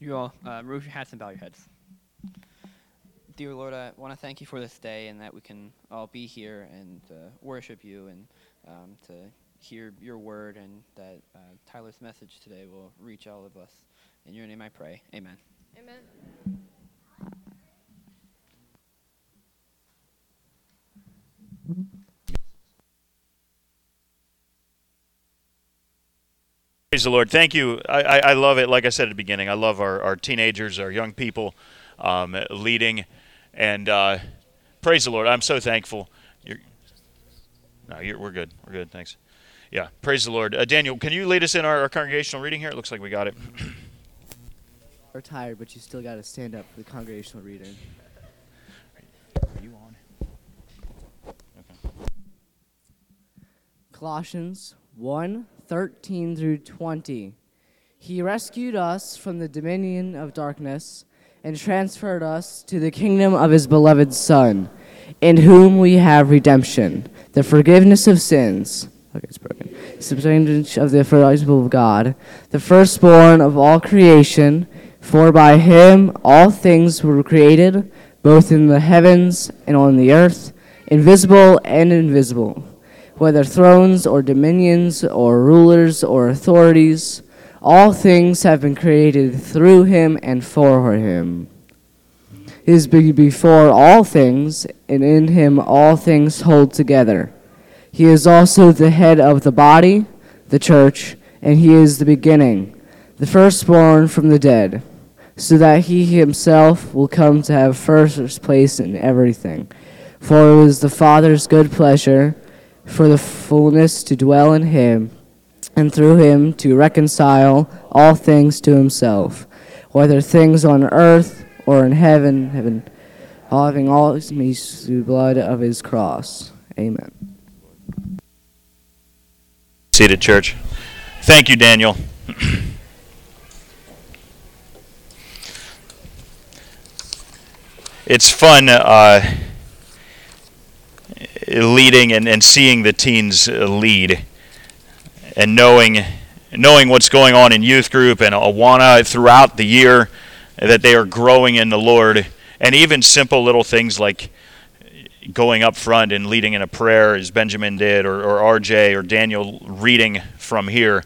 You all remove your hats and bow your heads. Dear Lord, I want to thank you for this day and that we can all be here and worship you and to hear your word, and that Tyler's message today will reach all of us. In your name I pray. Amen. Amen. Praise the Lord. Thank you. I love it. Like I said at the beginning, I love our teenagers, our young people leading. And praise the Lord. I'm so thankful. We're good. We're good. Thanks. Yeah. Praise the Lord. Daniel, can you lead us in our congregational reading here? It looks like we got it. Are tired, but you still got to stand up for the congregational reading. Are you on? Okay. Colossians 1:13 through 20. He rescued us from the dominion of darkness and transferred us to the kingdom of his beloved Son, in whom we have redemption, the forgiveness of sins. Okay, it's broken. Substance of the forgiveness of God, the firstborn of all creation. For by him all things were created, both in the heavens and on the earth, invisible and invisible, whether thrones or dominions or rulers or authorities. All things have been created through him and for him. He is before all things, and in him all things hold together. He is also the head of the body, the church, and he is the beginning, the firstborn from the dead, so that he himself will come to have first place in everything. For it was the Father's good pleasure for the fullness to dwell in him, and through him to reconcile all things to himself, whether things on earth or in heaven, having all his means through the blood of his cross. Amen. Seated, church. Thank you, Daniel. It's fun leading and seeing the teens lead, and knowing what's going on in youth group and Awana throughout the year, that they are growing in the Lord. And even simple little things like going up front and leading in a prayer, as Benjamin did, or RJ or Daniel reading from here.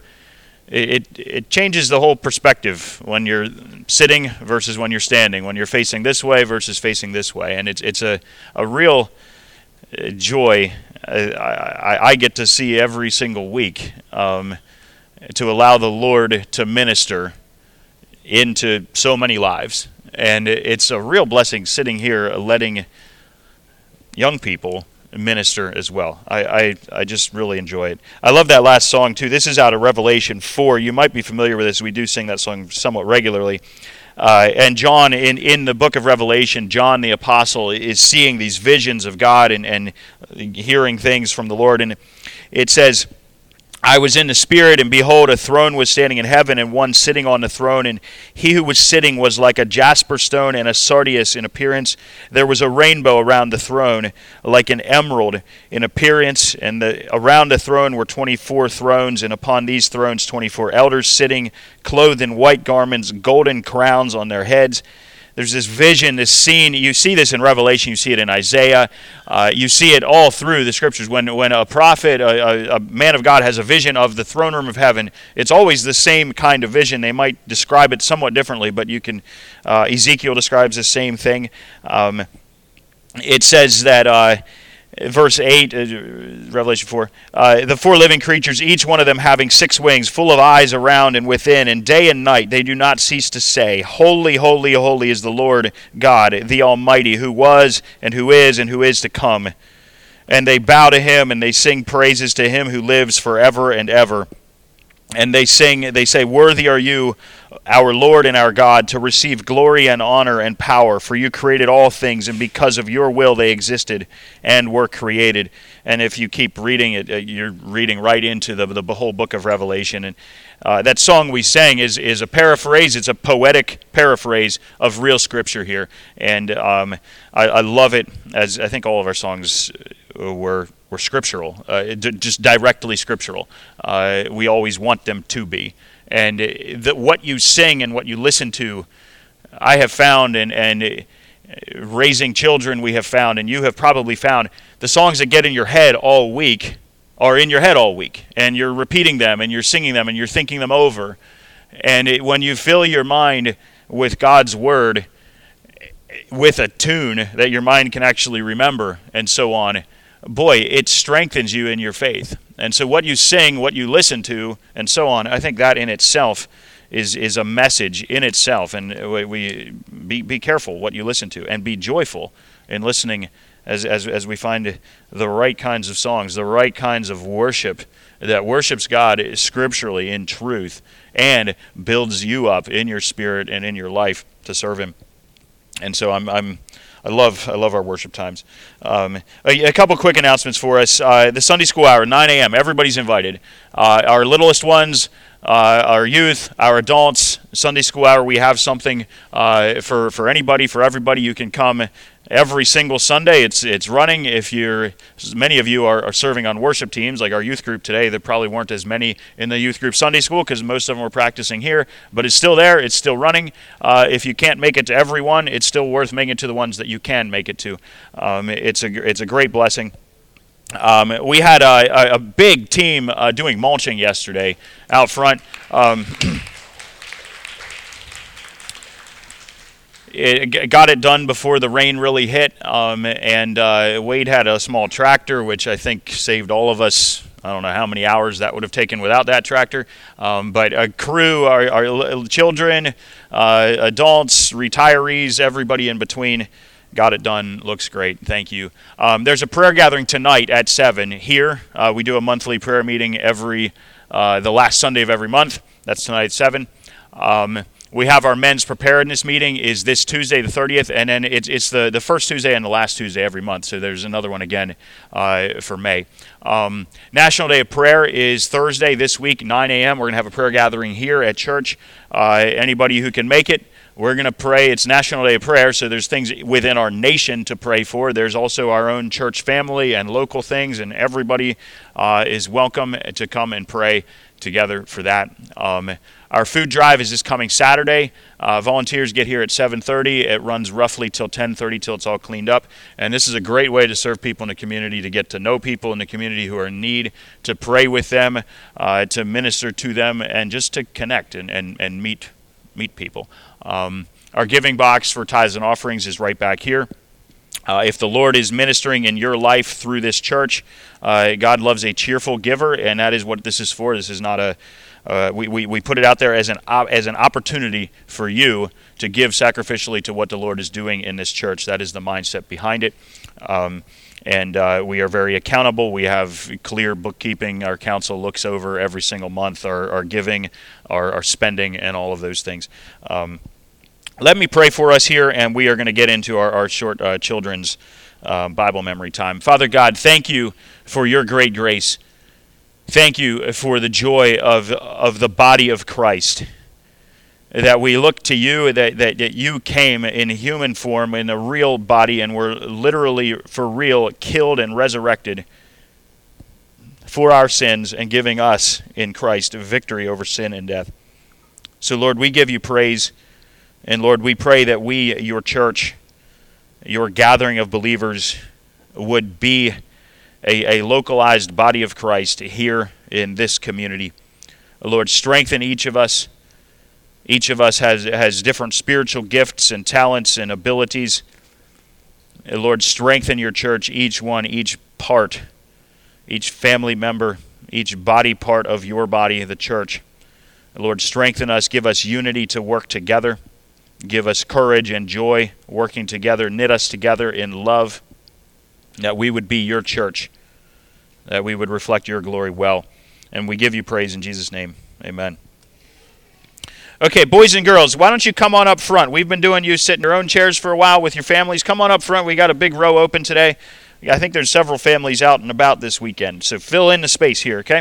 It changes the whole perspective when you're sitting versus when you're standing, when you're facing this way versus facing this way. And it's a real joy I get to see every single week, to allow the Lord to minister into so many lives. And it's a real blessing sitting here letting young people minister as well. I just really enjoy it. I love that last song too. This is out of Revelation 4. You might be familiar with this. We do sing that song somewhat regularly. And John, in the book of Revelation, John the apostle is seeing these visions of God and hearing things from the Lord. And it says, I was in the Spirit, and behold, a throne was standing in heaven, and one sitting on the throne. And he who was sitting was like a jasper stone and a sardius in appearance. There was a rainbow around the throne, like an emerald in appearance. And around the throne were 24 thrones, and upon these thrones 24 elders sitting, clothed in white garments, golden crowns on their heads. There's this vision, this scene. You see this in Revelation. You see it in Isaiah. You see it all through the Scriptures. When a prophet, a man of God, has a vision of the throne room of heaven, it's always the same kind of vision. They might describe it somewhat differently, but you can. Ezekiel describes the same thing. It says that. Verse 8, Revelation 4, the four living creatures, each one of them having 6 wings, full of eyes around and within, and day and night they do not cease to say, Holy, holy, holy is the Lord God, the Almighty, who was and who is to come. And they bow to him, and they sing praises to him who lives forever and ever. And they say, Worthy are you, our Lord and our God, to receive glory and honor and power, for you created all things, and because of your will they existed and were created. And if you keep reading it, you're reading right into the whole book of Revelation. And that song we sang is a paraphrase. It's a poetic paraphrase of real Scripture here. And I love it, as I think all of our songs were scriptural, just directly scriptural. We always want them to be. And what you sing and what you listen to, I have found, and raising children we have found, and you have probably found, the songs that get in your head all week are in your head all week. And you're repeating them, and you're singing them, and you're thinking them over. And when you fill your mind with God's Word, with a tune that your mind can actually remember, and so on, boy, it strengthens you in your faith. And so what you sing, what you listen to, and so on, I think that in itself is a message in itself. And we be careful what you listen to, and be joyful in listening as we find the right kinds of songs, the right kinds of worship that worships God scripturally in truth and builds you up in your spirit and in your life to serve Him. And so I love our worship times. A couple quick announcements for us. The Sunday school hour, 9 a.m. Everybody's invited. Our littlest ones, our youth, our adults. Sunday school hour, we have something for anybody, for everybody. You can come every single Sunday. It's running. Many of you are serving on worship teams, like our youth group today. There probably weren't as many in the youth group Sunday school because most of them were practicing here, but it's still there. It's still running. If you can't make it to every one, it's still worth making it to the ones that you can make it to. It's a great blessing. We had a big team doing mulching yesterday out front. It got it done before the rain really hit, and Wade had a small tractor, which I think saved all of us. I don't know how many hours that would have taken without that tractor, but a crew, our children, adults, retirees, everybody in between, got it done. Looks great. Thank you. There's a prayer gathering tonight at 7 here. We do a monthly prayer meeting the last Sunday of every month. That's tonight at 7. We have our men's preparedness meeting is this Tuesday, the 30th, and then it's the first Tuesday and the last Tuesday every month. So there's another one again for May. National Day of Prayer is Thursday this week, 9 a.m. We're going to have a prayer gathering here at church. Anybody who can make it, we're going to pray. It's National Day of Prayer, so there's things within our nation to pray for. There's also our own church family and local things, and everybody is welcome to come and pray together for that. Our food drive is this coming Saturday. Volunteers get here at 7:30. It runs roughly till 10:30 till it's all cleaned up. And this is a great way to serve people in the community, to get to know people in the community who are in need, to pray with them, to minister to them, and just to connect and meet people. Our giving box for tithes and offerings is right back here. If the Lord is ministering in your life through this church, God loves a cheerful giver, and that is what this is for. This is not we put it out there as an opportunity for you to give sacrificially to what the Lord is doing in this church. That is the mindset behind it. And we are very accountable. We have clear bookkeeping. Our council looks over every single month our giving, our spending, and all of those things. Let me pray for us here, and we are going to get into our short children's Bible memory time. Father God, thank you for your great grace. Thank you for the joy of the body of Christ, that we look to you, that you came in human form, in a real body, and were literally, for real, killed and resurrected for our sins and giving us in Christ victory over sin and death. So, Lord, we give you praise. And Lord, we pray that we, your church, your gathering of believers, would be a localized body of Christ here in this community. Lord, strengthen each of us. Each of us has different spiritual gifts and talents and abilities. Lord, strengthen your church, each one, each part, each family member, each body part of your body, the church. Lord, strengthen us, give us unity to work together. Give us courage and joy working together. Knit us together in love, that we would be your church, that we would reflect your glory well. And we give you praise in Jesus' name. Amen. Okay, boys and girls, why don't you come on up front? We've been doing you sit in your own chairs for a while with your families. Come on up front. We got a big row open today. I think there's several families out and about this weekend, so fill in the space here, okay?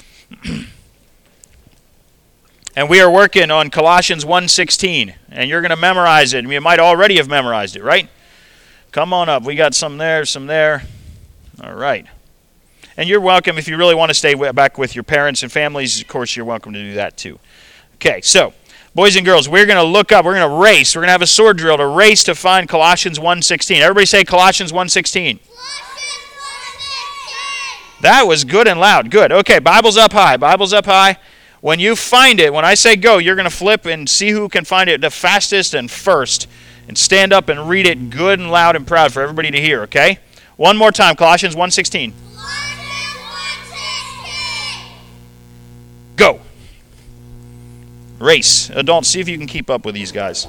And we are working on Colossians 1:16, and you're going to memorize it. You might already have memorized it, right? Come on up. We got some there, All right. And you're welcome if you really want to stay back with your parents and families. Of course, you're welcome to do that too. Okay, so boys and girls, we're going to look up. We're going to race. We're going to have a sword drill to race to find Colossians 1:16. Everybody say Colossians 1:16. That was good and loud. Good. Okay, Bible's up high. Bible's up high. When you find it, when I say go, you're going to flip and see who can find it the fastest and first. And stand up and read it good and loud and proud for everybody to hear, okay? One more time, Colossians 1:16. Go. Race. Adults, see if you can keep up with these guys.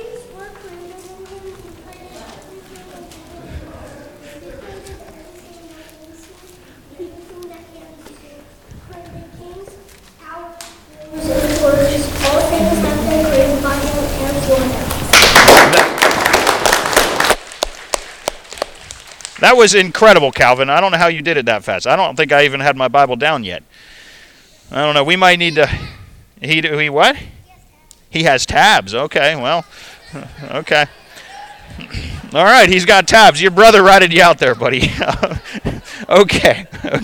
That was incredible, Calvin. I don't know how you did it that fast. I don't think I even had my Bible down yet. I don't know. We might need to... He what? He has tabs. Okay, well, okay. All right, he's got tabs. Your brother ratted you out there, buddy. Okay.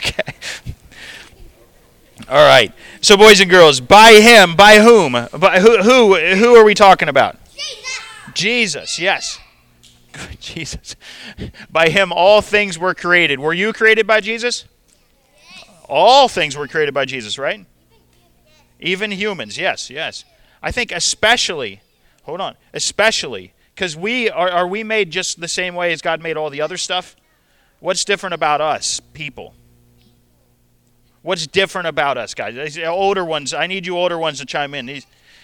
All right. So, boys and girls, by him, by whom? By who are we talking about? Jesus, yes. Good, Jesus. By him, all things were created. Were you created by Jesus? All things were created by Jesus, right? Even humans, yes. I think especially, because are we made just the same way as God made all the other stuff? What's different about us, people? What's different about us, guys? Older ones, I need you older ones to chime in.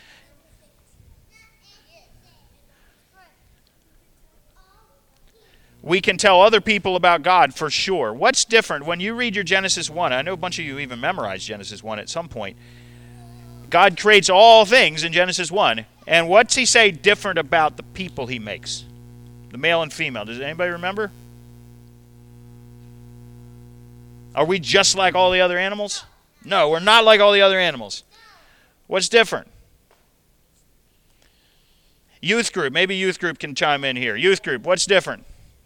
We can tell other people about God for sure. What's different when you read your Genesis 1? I know a bunch of you even memorized Genesis 1 at some point. God creates all things in Genesis 1. And what's he say different about the people he makes? The male and female. Does anybody remember? Are we just like all the other animals? No, we're not like all the other animals. What's different? Youth group. Maybe youth group can chime in here. Youth group, what's different?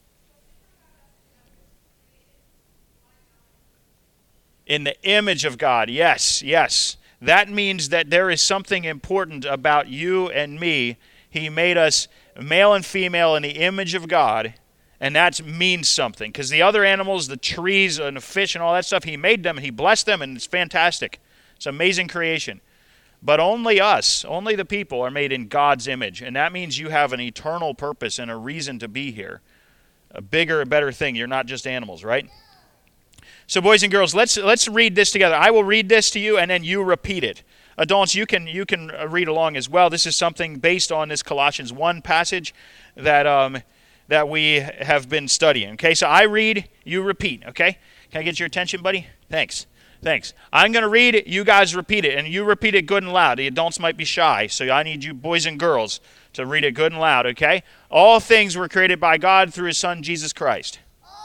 In the image of God. Yes. That means that there is something important about you and me. He made us male and female in the image of God, and that means something. Because the other animals, the trees and the fish and all that stuff, he made them, and he blessed them, and it's fantastic. It's amazing creation. But only us, only the people are made in God's image, and that means you have an eternal purpose and a reason to be here. A bigger, a better thing. You're not just animals, right? So, boys and girls, let's read this together. I will read this to you, and then you repeat it. Adults, you can read along as well. This is something based on this Colossians 1 passage that we have been studying. Okay, so I read, you repeat. Okay, can I get your attention, buddy? Thanks. I'm going to read it. You guys repeat it, and you repeat it good and loud. The adults might be shy, so I need you boys and girls to read it good and loud. Okay. All things were created by God through His Son Jesus Christ.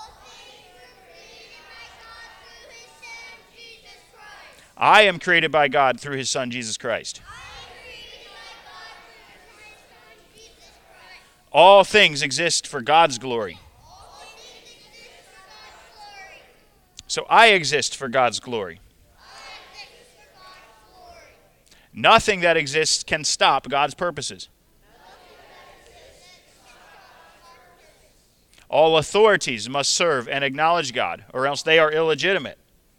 I am created by God through His Son, Jesus Christ. All things exist for God's glory. So I exist for God's glory. Nothing that exists can stop God's purposes. All authorities must serve and acknowledge God, or else they are illegitimate.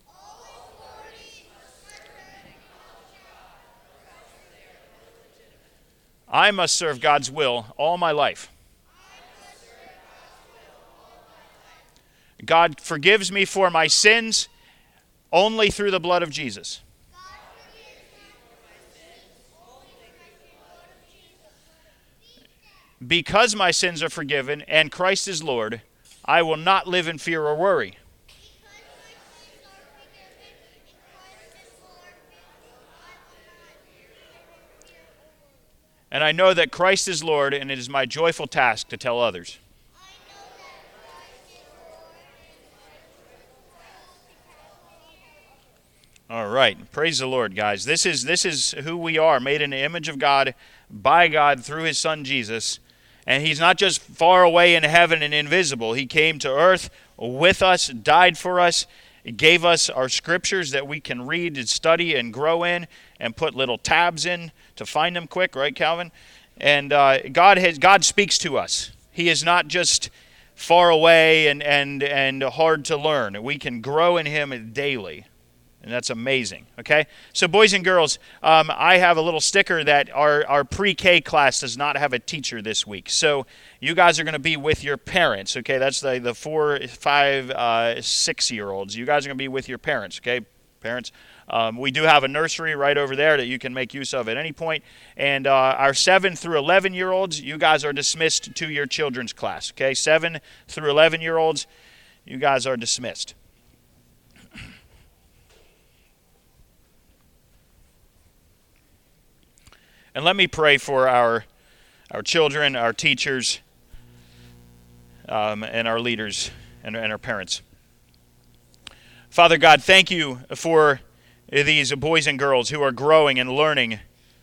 I must serve God's will all my life. God forgives me for my sins only through the blood of Jesus. Because my sins are forgiven and Christ is Lord, I will not live in fear or worry. And I know that Christ is Lord, and it is my joyful task to tell others. All right. Praise the Lord, guys. This is who we are, made in the image of God, by God, through His Son Jesus. And he's not just far away in heaven and invisible. He came to earth with us, died for us, gave us our scriptures that we can read and study and grow in and put little tabs in to find them quick, right, Calvin? And God speaks to us. He is not just far away and hard to learn. We can grow in him daily. And that's amazing, okay? So boys and girls, I have a little sticker that our pre-K class does not have a teacher this week. So you guys are going to be with your parents, okay? That's the 4, 5, 6-year-olds. You guys are going to be with your parents, okay? Parents. We do have a nursery right over there that you can make use of at any point. And our 7 through 11-year-olds, you guys are dismissed to your children's class, okay? 7 through 11-year-olds, you guys are dismissed. And let me pray for our children, our teachers, and our leaders and our parents. Father God, thank you for these boys and girls who are growing and learning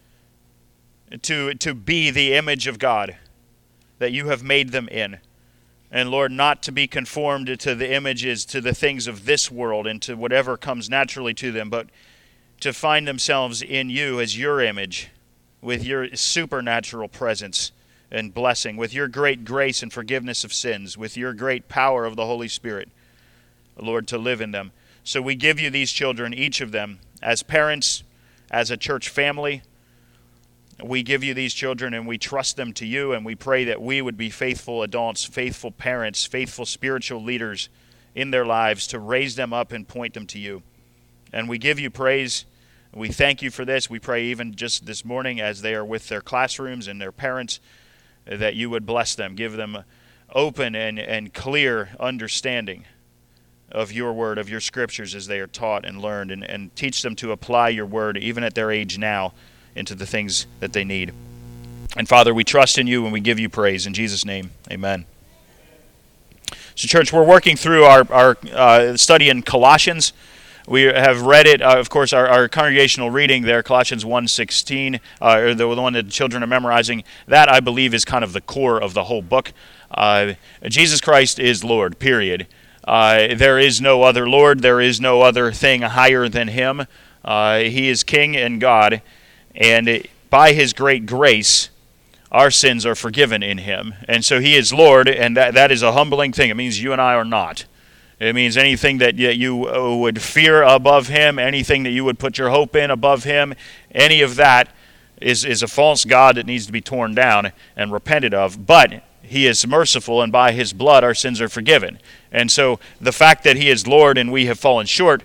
to be the image of God that you have made them in. And Lord, not to be conformed to the images, to the things of this world and to whatever comes naturally to them, but to find themselves in you as your image, with your supernatural presence and blessing, with your great grace and forgiveness of sins, with your great power of the Holy Spirit, Lord, to live in them. So we give you these children, each of them, as parents, as a church family. We give you these children and we trust them to you, and we pray that we would be faithful adults, faithful parents, faithful spiritual leaders in their lives to raise them up and point them to you. And we give you praise. We thank you for this. We pray even just this morning as they are with their classrooms and their parents that you would bless them, give them open and clear understanding of your word, of your scriptures as they are taught and learned, and teach them to apply your word even at their age now into the things that they need. And Father, we trust in you and we give you praise. In Jesus' name, amen. So church, we're working through our study in Colossians. We have read it, of course, our congregational reading there, Colossians 1:16, or the one that the children are memorizing. That, I believe, is kind of the core of the whole book. Jesus Christ is Lord, period. There is no other Lord. There is no other thing higher than him. He is King and God, and by his great grace, our sins are forgiven in him. And so he is Lord, and that is a humbling thing. It means you and I are not. It means anything that you would fear above him, anything that you would put your hope in above him, any of that is a false god that needs to be torn down and repented of. But he is merciful, and by his blood our sins are forgiven. And so the fact that he is Lord and we have fallen short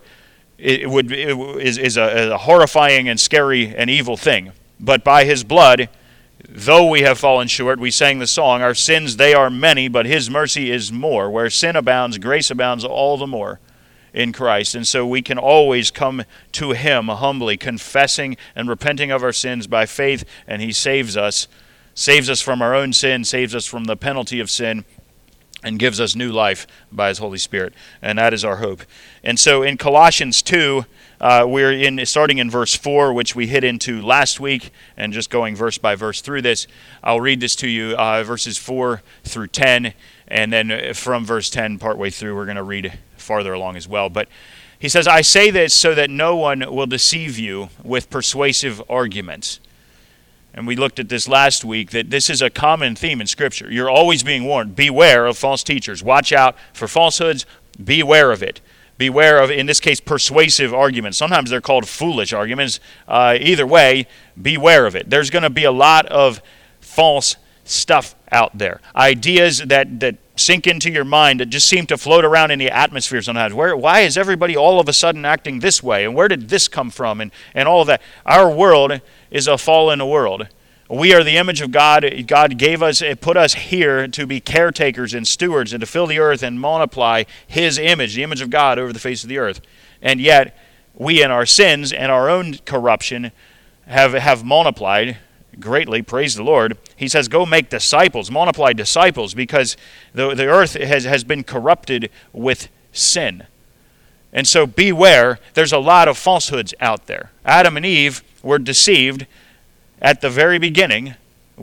is a horrifying and scary and evil thing. But by his blood, though we have fallen short, we sang the song, our sins, they are many, but his mercy is more. Where sin abounds, grace abounds all the more in Christ. And so we can always come to him humbly, confessing and repenting of our sins by faith, and he saves us from our own sin, saves us from the penalty of sin, and gives us new life by his Holy Spirit. And that is our hope. And so in Colossians 2, we're starting in verse 4, which we hit into last week, and just going verse by verse through this. I'll read this to you, verses 4 through 10, and then from verse 10 partway through, we're going to read farther along as well. But he says, I say this so that no one will deceive you with persuasive arguments. And we looked at this last week, that this is a common theme in Scripture. You're always being warned, beware of false teachers. Watch out for falsehoods. Beware of it. Beware of, in this case, persuasive arguments. Sometimes they're called foolish arguments. Either way, beware of it. There's going to be a lot of false stuff out there. Ideas that sink into your mind that just seem to float around in the atmosphere sometimes. Why is everybody all of a sudden acting this way? And where did this come from? And all of that. Our world is a fallen world. We are the image of God. God put us here to be caretakers and stewards and to fill the earth and multiply his image, the image of God over the face of the earth. And yet, we in our sins and our own corruption have multiplied greatly, praise the Lord. He says, go make disciples, multiply disciples, because the earth has been corrupted with sin. And so beware, there's a lot of falsehoods out there. Adam and Eve were deceived at the very beginning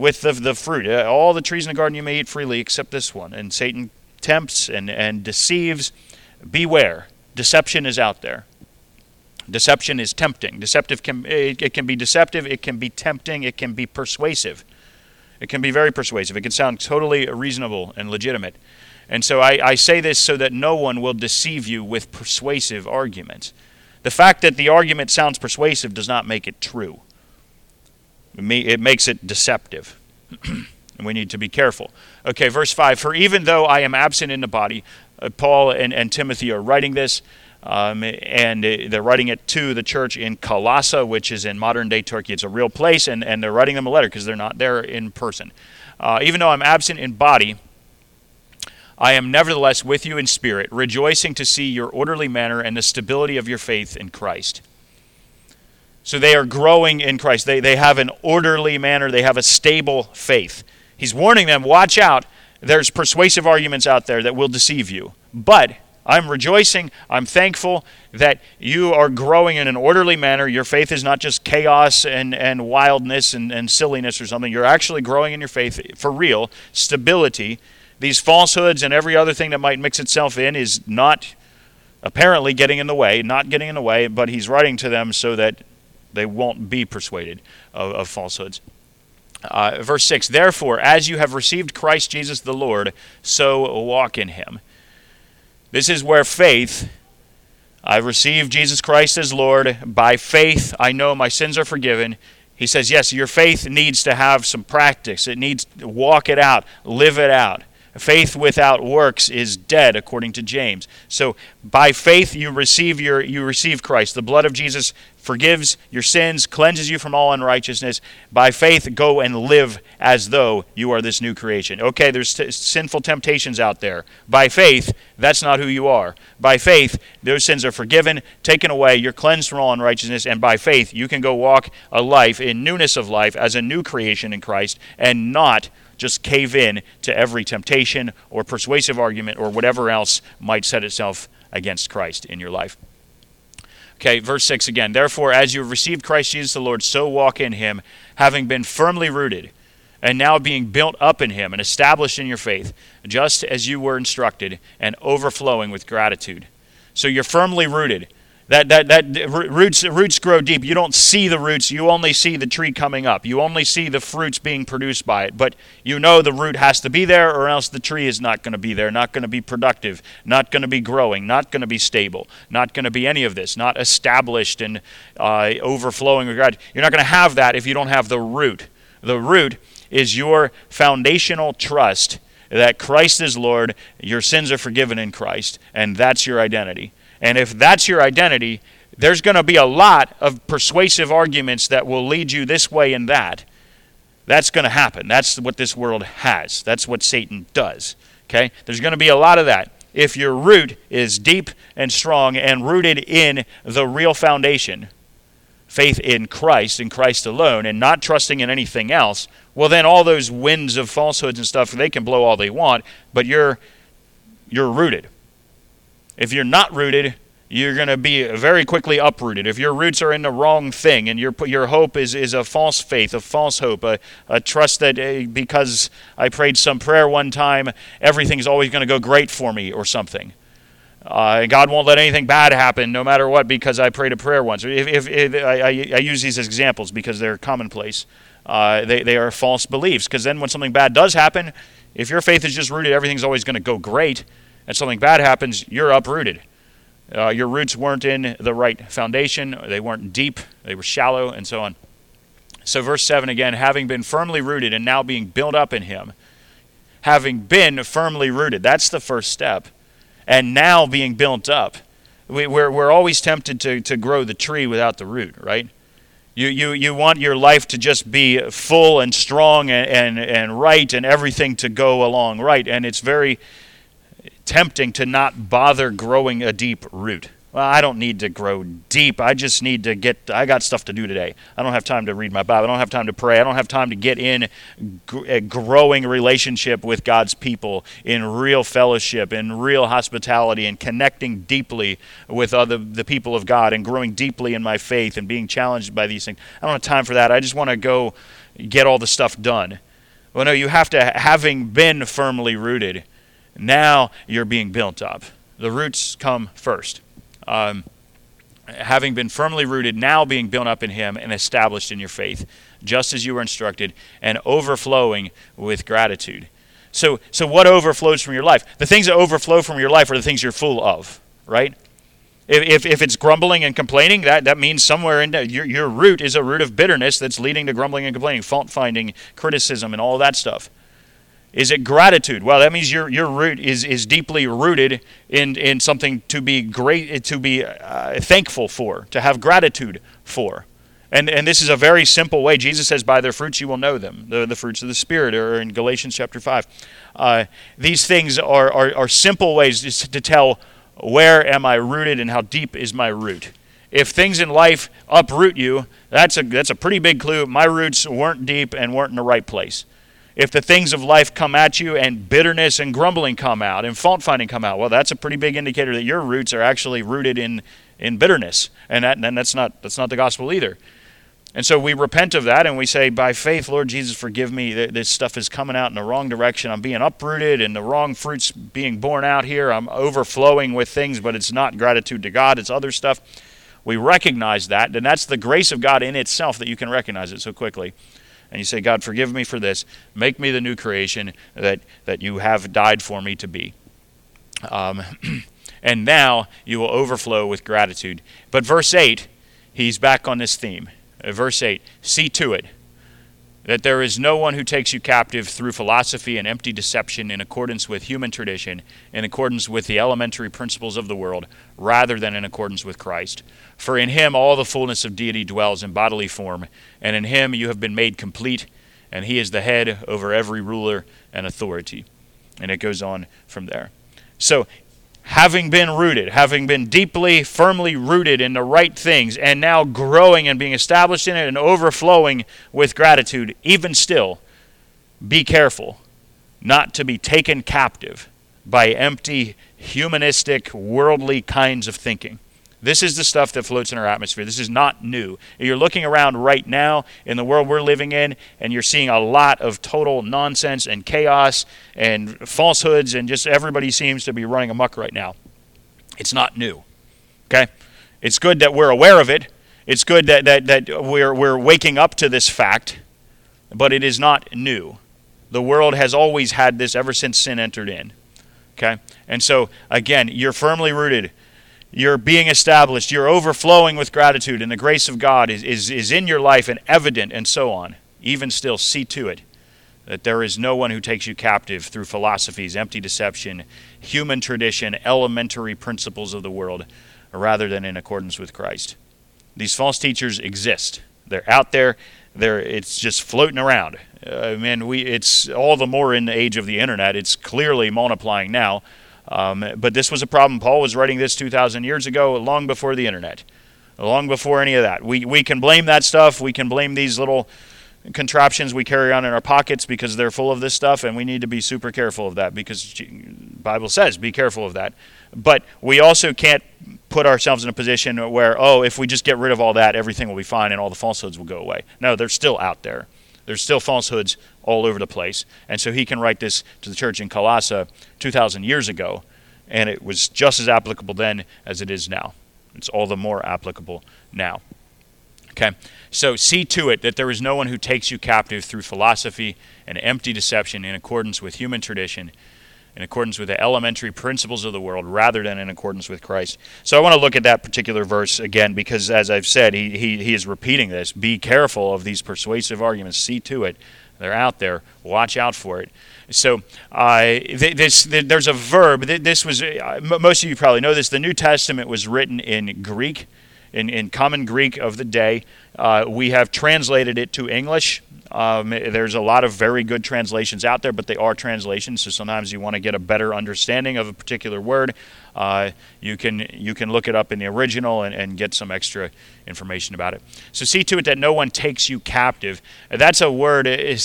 with the fruit. All the trees in the garden you may eat freely except this one. And Satan tempts and deceives. Beware. Deception is out there. Deception is tempting. It can be deceptive, it can be tempting, it can be persuasive. It can be very persuasive. It can sound totally reasonable and legitimate. And so I say this so that no one will deceive you with persuasive arguments. The fact that the argument sounds persuasive does not make it true. It makes it deceptive. And we need to be careful. Okay, verse 5. For even though I am absent in the body, Paul and Timothy are writing this, and they're writing it to the church in Colossae, which is in modern-day Turkey. It's a real place, and they're writing them a letter because they're not there in person. Even though I'm absent in body, I am nevertheless with you in spirit, rejoicing to see your orderly manner and the stability of your faith in Christ. So they are growing in Christ. They have an orderly manner. They have a stable faith. He's warning them, watch out. There's persuasive arguments out there that will deceive you. But I'm rejoicing, I'm thankful that you are growing in an orderly manner. Your faith is not just chaos and wildness and silliness or something. You're actually growing in your faith for real, stability. These falsehoods and every other thing that might mix itself in is not apparently getting in the way, but he's writing to them so that they won't be persuaded of falsehoods. Verse 6, therefore, as you have received Christ Jesus the Lord, so walk in him. This is where faith, I've received Jesus Christ as Lord. By faith, I know my sins are forgiven. He says, yes, your faith needs to have some practice. It needs to walk it out, live it out. Faith without works is dead, according to James. So by faith you receive Christ. The blood of Jesus forgives your sins, cleanses you from all unrighteousness. By faith, go and live as though you are this new creation. Okay, there's sinful temptations out there. By faith, that's not who you are. By faith, those sins are forgiven, taken away, you're cleansed from all unrighteousness, and by faith, you can go walk a life in newness of life as a new creation in Christ and not just cave in to every temptation or persuasive argument or whatever else might set itself against Christ in your life. Okay, verse 6 again. Therefore, as you have received Christ Jesus the Lord, so walk in him, having been firmly rooted, and now being built up in him and established in your faith, just as you were instructed, and overflowing with gratitude. So you're firmly rooted. Roots grow deep. You don't see the roots. You only see the tree coming up. You only see the fruits being produced by it. But you know the root has to be there, or else the tree is not going to be there, not going to be productive, not going to be growing, not going to be stable, not going to be any of this, not established and overflowing with gratitude. You're not going to have that if you don't have the root. The root is your foundational trust that Christ is Lord, your sins are forgiven in Christ, and that's your identity. And if that's your identity, there's going to be a lot of persuasive arguments that will lead you this way and that. That's going to happen. That's what this world has. That's what Satan does. Okay? There's going to be a lot of that. If your root is deep and strong and rooted in the real foundation, faith in Christ alone, and not trusting in anything else, well then all those winds of falsehoods and stuff, they can blow all they want, but you're rooted. If you're not rooted, you're going to be very quickly uprooted. If your roots are in the wrong thing and your hope is a false faith, a false hope, a trust that because I prayed some prayer one time, everything's always going to go great for me or something. God won't let anything bad happen no matter what because I prayed a prayer once. If I use these as examples because they're commonplace. They are false beliefs, because then when something bad does happen, if your faith is just rooted, everything's always going to go great, and something bad happens, you're uprooted. Your roots weren't in the right foundation, they weren't deep, they were shallow, and so on. So verse 7 again, having been firmly rooted and now being built up in him. Having been firmly rooted, that's the first step. And now being built up. We're always tempted to grow the tree without the root, right? You want your life to just be full and strong and right and everything to go along right. And it's very tempting to not bother growing a deep root. Well, I don't need to grow deep. I just need to I got stuff to do today. I don't have time to read my Bible. I don't have time to pray. I don't have time to get in a growing relationship with God's people, in real fellowship, in real hospitality, and connecting deeply with the people of God, and growing deeply in my faith and being challenged by these things. I don't have time for that. I just want to go get all the stuff done. Well, no, you have to, having been firmly rooted, now you're being built up. The roots come first. Having been firmly rooted, now being built up in him and established in your faith, just as you were instructed, and overflowing with gratitude. So what overflows from your life? The things that overflow from your life are the things you're full of, right? If it's grumbling and complaining, that means somewhere in there, your root is a root of bitterness that's leading to grumbling and complaining, fault-finding, criticism, and all that stuff. Is it gratitude? Well, that means your root is deeply rooted in something to be great, to be thankful for, to have gratitude for. And this is a very simple way. Jesus says, by their fruits you will know them, the fruits of the Spirit, or in Galatians chapter 5. These things are simple ways to tell, where am I rooted and how deep is my root? If things in life uproot you, that's a pretty big clue. My roots weren't deep and weren't in the right place. If the things of life come at you and bitterness and grumbling come out and fault-finding come out, well, that's a pretty big indicator that your roots are actually rooted in bitterness. And that's not the gospel either. And so we repent of that and we say, by faith, Lord Jesus, forgive me. This stuff is coming out in the wrong direction. I'm being uprooted and the wrong fruit's being born out here. I'm overflowing with things, but it's not gratitude to God. It's other stuff. We recognize that, and that's the grace of God in itself that you can recognize it so quickly. And you say, God, forgive me for this. Make me the new creation that you have died for me to be. And now you will overflow with gratitude. But verse 8, he's back on this theme. Verse 8, see to it that there is no one who takes you captive through philosophy and empty deception in accordance with human tradition, in accordance with the elementary principles of the world, rather than in accordance with Christ. For in him all the fullness of deity dwells in bodily form, and in him you have been made complete, and he is the head over every ruler and authority. And it goes on from there. So, having been rooted, having been deeply, firmly rooted in the right things, and now growing and being established in it and overflowing with gratitude, even still, be careful not to be taken captive by empty, humanistic, worldly kinds of thinking. This is the stuff that floats in our atmosphere. This is not new. You're looking around right now in the world we're living in, and you're seeing a lot of total nonsense and chaos and falsehoods, and just everybody seems to be running amok right now. It's not new. Okay? It's good that we're aware of it. It's good that we're waking up to this fact, but it is not new. The world has always had this ever since sin entered in. Okay? And so, again, you're firmly rooted. You're being established. You're overflowing with gratitude, and the grace of God is in your life and evident, and so on. Even still, see to it that there is no one who takes you captive through philosophies, empty deception, human tradition, elementary principles of the world, rather than in accordance with Christ. These false teachers exist. They're out there. It's just floating around. It's all the more in the age of the internet. It's clearly multiplying now. But this was a problem. Paul was writing this 2,000 years ago, long before the internet, long before any of that. We can blame that stuff. We can blame these little contraptions we carry on in our pockets because they're full of this stuff, and we need to be super careful of that because the Bible says be careful of that. But we also can't put ourselves in a position where, if we just get rid of all that, everything will be fine and all the falsehoods will go away. No, they're still out there. There's still falsehoods all over the place. And so he can write this to the church in Colossae 2,000 years ago, and it was just as applicable then as it is now. It's all the more applicable now. Okay, so see to it that there is no one who takes you captive through philosophy and empty deception in accordance with human tradition, in accordance with the elementary principles of the world, rather than in accordance with Christ. So I want to look at that particular verse again because, as I've said, he is repeating this. Be careful of these persuasive arguments. See to it. They're out there. Watch out for it. So there's a verb. This was most of you probably know this. The New Testament was written in Greek, in common Greek of the day. We have translated it to English. There's a lot of very good translations out there, but they are translations, so sometimes you want to get a better understanding of a particular word. You can look it up in the original and get some extra information about it. So see to it that no one takes you captive. That's a word,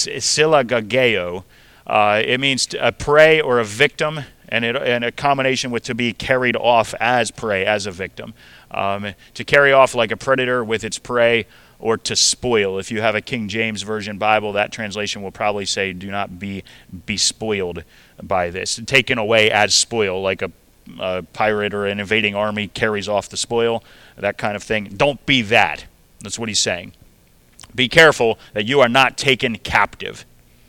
silagageo. It means a prey or a victim, and a combination with to be carried off as prey, as a victim. To carry off like a predator with its prey or to spoil. If you have a King James Version Bible, that translation will probably say, do not be spoiled by this. Taken away as spoil, like a pirate or an invading army carries off the spoil, that kind of thing. Don't be that. That's what he's saying. Be careful that you are not taken captive.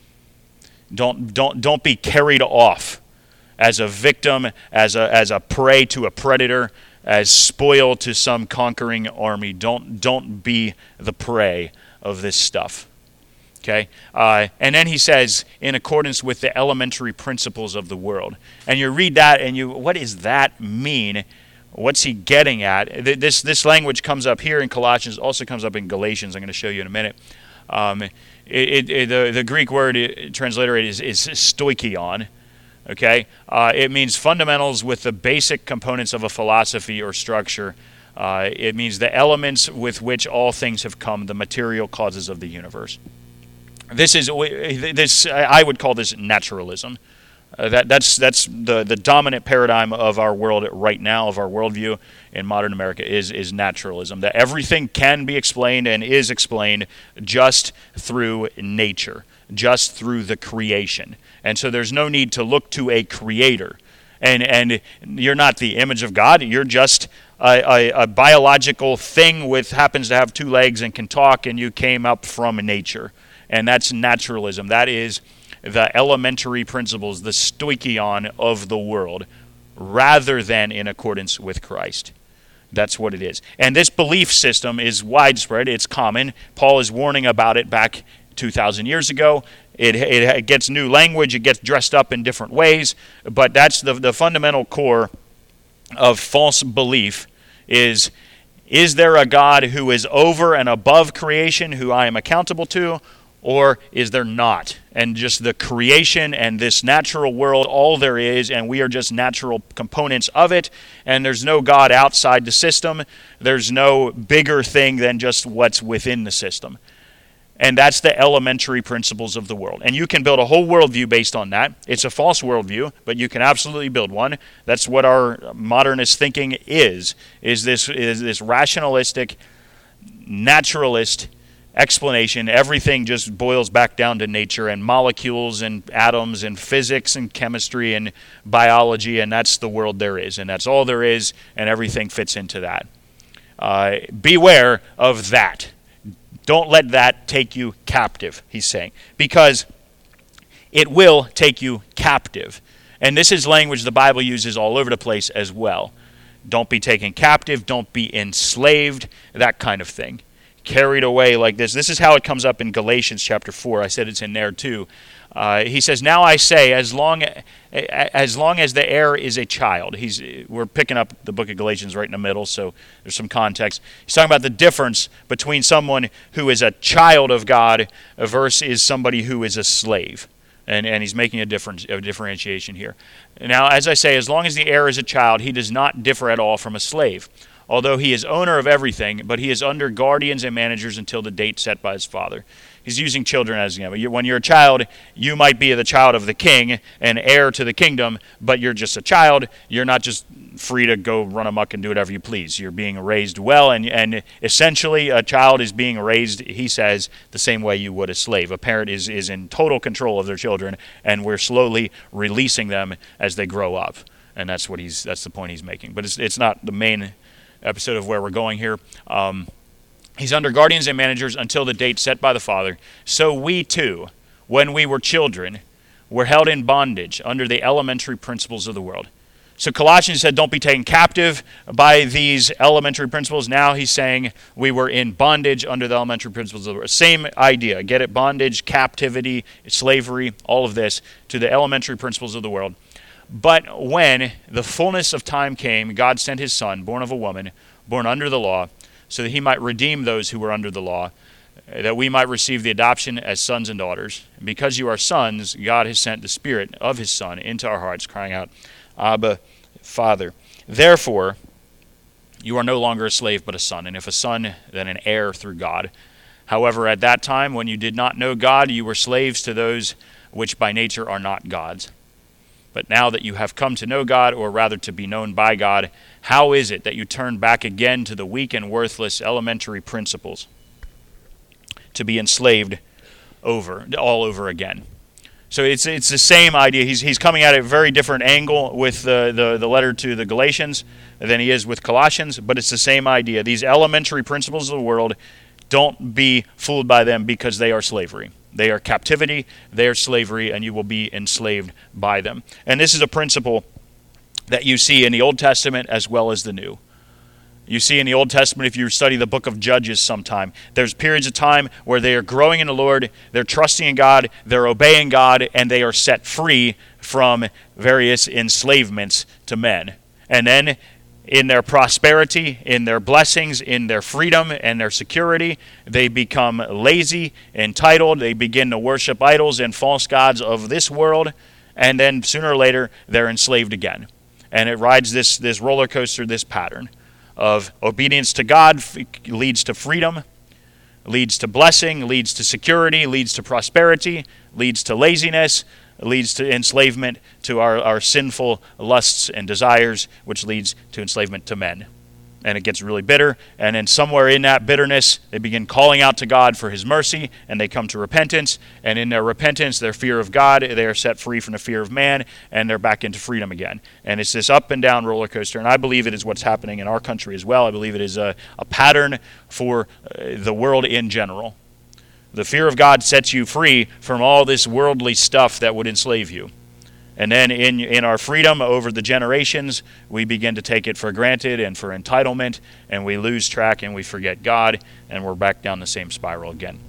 Don't be carried off as a victim, as a prey to a predator, as spoil to some conquering army. Don't be the prey of this stuff. Okay? And then he says, in accordance with the elementary principles of the world. And you read that and what does that mean? What's he getting at? This language comes up here in Colossians, also comes up in Galatians. I'm going to show you in a minute. The Greek word transliterated is stoichion. Okay, it means fundamentals with the basic components of a philosophy or structure. It means the elements with which all things have come, the material causes of the universe. This I would call this naturalism. That's the dominant paradigm of our world right now, of our worldview in modern America is naturalism. That everything can be explained and is explained just through nature, just through the creation. And so there's no need to look to a creator. And you're not the image of God. You're just a biological thing happens to have two legs and can talk, and you came up from nature. And that's naturalism. That is the elementary principles, the stoichion of the world, rather than in accordance with Christ. That's what it is. And this belief system is widespread. It's common. Paul is warning about it back 2,000 years ago. It gets new language. It gets dressed up in different ways. But that's the fundamental core of false belief is there a God who is over and above creation who I am accountable to? Or is there not? And just the creation and this natural world, all there is, and we are just natural components of it, and there's no God outside the system. There's no bigger thing than just what's within the system. And that's the elementary principles of the world. And you can build a whole worldview based on that. It's a false worldview, but you can absolutely build one. That's what our modernist thinking is this rationalistic, naturalist explanation. Everything just boils back down to nature and molecules and atoms and physics and chemistry and biology, and that's the world there is, and that's all there is, and everything fits into that. Beware of that. Don't let that take you captive, he's saying, because it will take you captive. And this is language the Bible uses all over the place as well. Don't be taken captive, don't be enslaved, that kind of thing. Carried away like this. This is how it comes up in Galatians chapter 4. I said it's in there too. He says, now I say, as long as the heir is a child. We're picking up the book of Galatians right in the middle, so there's some context. He's talking about the difference between someone who is a child of God versus somebody who is a slave. And he's making a differentiation here. Now, as I say, as long as the heir is a child, he does not differ at all from a slave. Although he is owner of everything, but he is under guardians and managers until the date set by his father. He's using children as, when you're a child, you might be the child of the king and heir to the kingdom, but you're just a child. You're not just free to go run amok and do whatever you please. You're being raised well, and essentially a child is being raised, he says, the same way you would a slave. A parent is in total control of their children, and we're slowly releasing them as they grow up. And that's the point he's making. But it's not the main episode of where we're going here. He's under guardians and managers until the date set by the Father. So we too, when we were children, were held in bondage under the elementary principles of the world. So Colossians said, don't be taken captive by these elementary principles. Now he's saying we were in bondage under the elementary principles of the world. Same idea. Get it? Bondage, captivity, slavery, all of this to the elementary principles of the world. But when the fullness of time came, God sent his Son, born of a woman, born under the law, so that he might redeem those who were under the law, that we might receive the adoption as sons and daughters. And because you are sons, God has sent the Spirit of his Son into our hearts, crying out, Abba, Father. Therefore, you are no longer a slave but a son, and if a son, then an heir through God. However, at that time, when you did not know God, you were slaves to those which by nature are not God's. But now that you have come to know God, or rather to be known by God, how is it that you turn back again to the weak and worthless elementary principles? to be enslaved all over again. So it's the same idea. He's coming at it a very different angle with the letter to the Galatians than he is with Colossians, but it's the same idea. These elementary principles of the world, don't be fooled by them because they are slavery. They are captivity, they are slavery, and you will be enslaved by them. And this is a principle that you see in the Old Testament as well as the New. You see in the Old Testament, if you study the book of Judges sometime, there's periods of time where they are growing in the Lord, they're trusting in God, they're obeying God, and they are set free from various enslavements to men. And then in their prosperity, in their blessings, in their freedom and their security, they become lazy, entitled, they begin to worship idols and false gods of this world, and then sooner or later they're enslaved again. And it rides this roller coaster, this pattern of obedience to God leads to freedom, leads to blessing, leads to security, leads to prosperity, leads to laziness, leads to enslavement to our sinful lusts and desires, which leads to enslavement to men. And it gets really bitter, and then somewhere in that bitterness, they begin calling out to God for his mercy, and they come to repentance, and in their repentance, their fear of God, they are set free from the fear of man, and they're back into freedom again. And it's this up and down roller coaster, and I believe it is what's happening in our country as well. I believe it is a pattern for the world in general. The fear of God sets you free from all this worldly stuff that would enslave you. And then in our freedom over the generations, we begin to take it for granted and for entitlement, and we lose track and we forget God, and we're back down the same spiral again.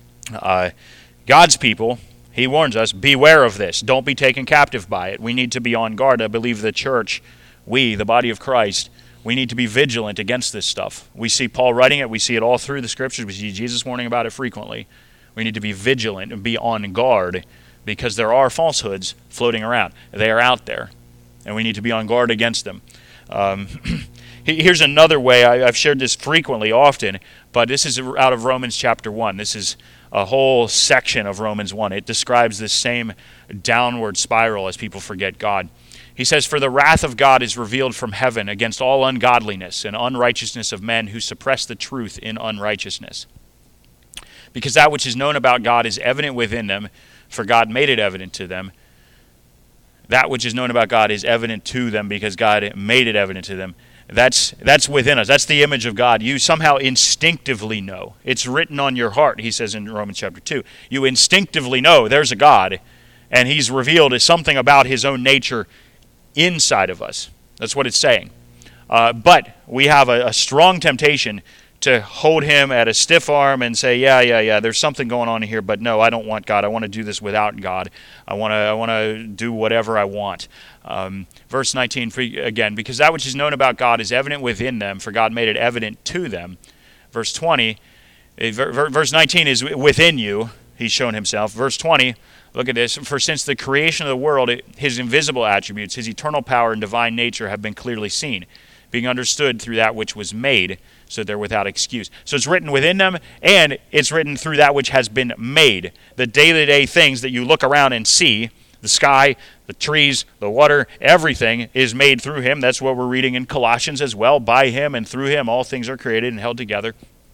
God's people, he warns us, beware of this. Don't be taken captive by it. We need to be on guard. I believe the church, we, the body of Christ, we need to be vigilant against this stuff. We see Paul writing it. We see it all through the Scriptures. We see Jesus warning about it frequently. We need to be vigilant and be on guard because there are falsehoods floating around. They are out there, and we need to be on guard against them. Here's another way. I've shared this frequently, often, but this is out of Romans chapter 1. This is a whole section of Romans 1. It describes this same downward spiral as people forget God. He says, "For the wrath of God is revealed from heaven against all ungodliness and unrighteousness of men who suppress the truth in unrighteousness. Because that which is known about God is evident within them, for God made it evident to them. That which is known about God is evident to them because God made it evident to them." That's within us. That's the image of God. You somehow instinctively know. It's written on your heart, he says in Romans chapter 2. You instinctively know there's a God, and he's revealed as something about his own nature inside of us. That's what it's saying. But we have a strong temptation to hold him at a stiff arm and say, yeah, there's something going on here, but no, I don't want God. I want to do this without God. I want to do whatever I want. Verse 19, again, because that which is known about God is evident within them, for God made it evident to them. Verse 20, verse 19 is within you, he's shown himself. Verse 20, look at this. For since the creation of the world, his invisible attributes, his eternal power and divine nature have been clearly seen, being understood through that which was made, so they're without excuse. So it's written within them, and it's written through that which has been made. The day-to-day things that you look around and see, the sky, the trees, the water, everything is made through him. That's what we're reading in Colossians as well. By him and through him all things are created and held together.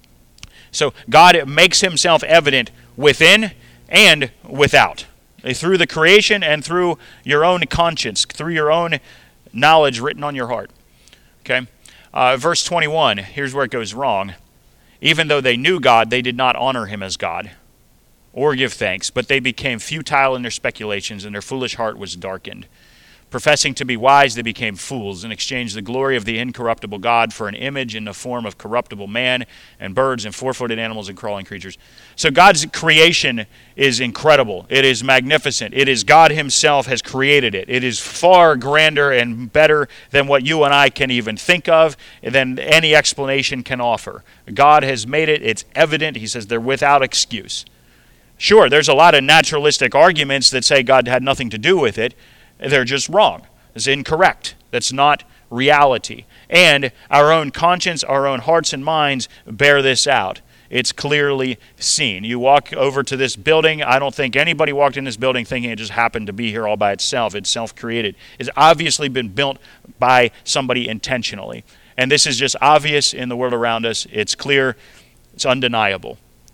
So God makes himself evident within and without, through the creation and through your own conscience, through your own knowledge written on your heart. Okay? Verse 21, here's where it goes wrong. Even though they knew God, they did not honor him as God or give thanks, but they became futile in their speculations, and their foolish heart was darkened. Professing to be wise, they became fools and exchanged the glory of the incorruptible God for an image in the form of corruptible man and birds and four-footed animals and crawling creatures. So God's creation is incredible. It is magnificent. It is God himself has created it. It is far grander and better than what you and I can even think of, than any explanation can offer. God has made it. It's evident. He says they're without excuse. Sure, there's a lot of naturalistic arguments that say God had nothing to do with it. They're just wrong. It's incorrect. That's not reality. And our own conscience, our own hearts and minds bear this out. It's clearly seen. You walk over to this building. I don't think anybody walked in this building thinking it just happened to be here all by itself. It's self-created. It's obviously been built by somebody intentionally. And this is just obvious in the world around us. It's clear. It's undeniable.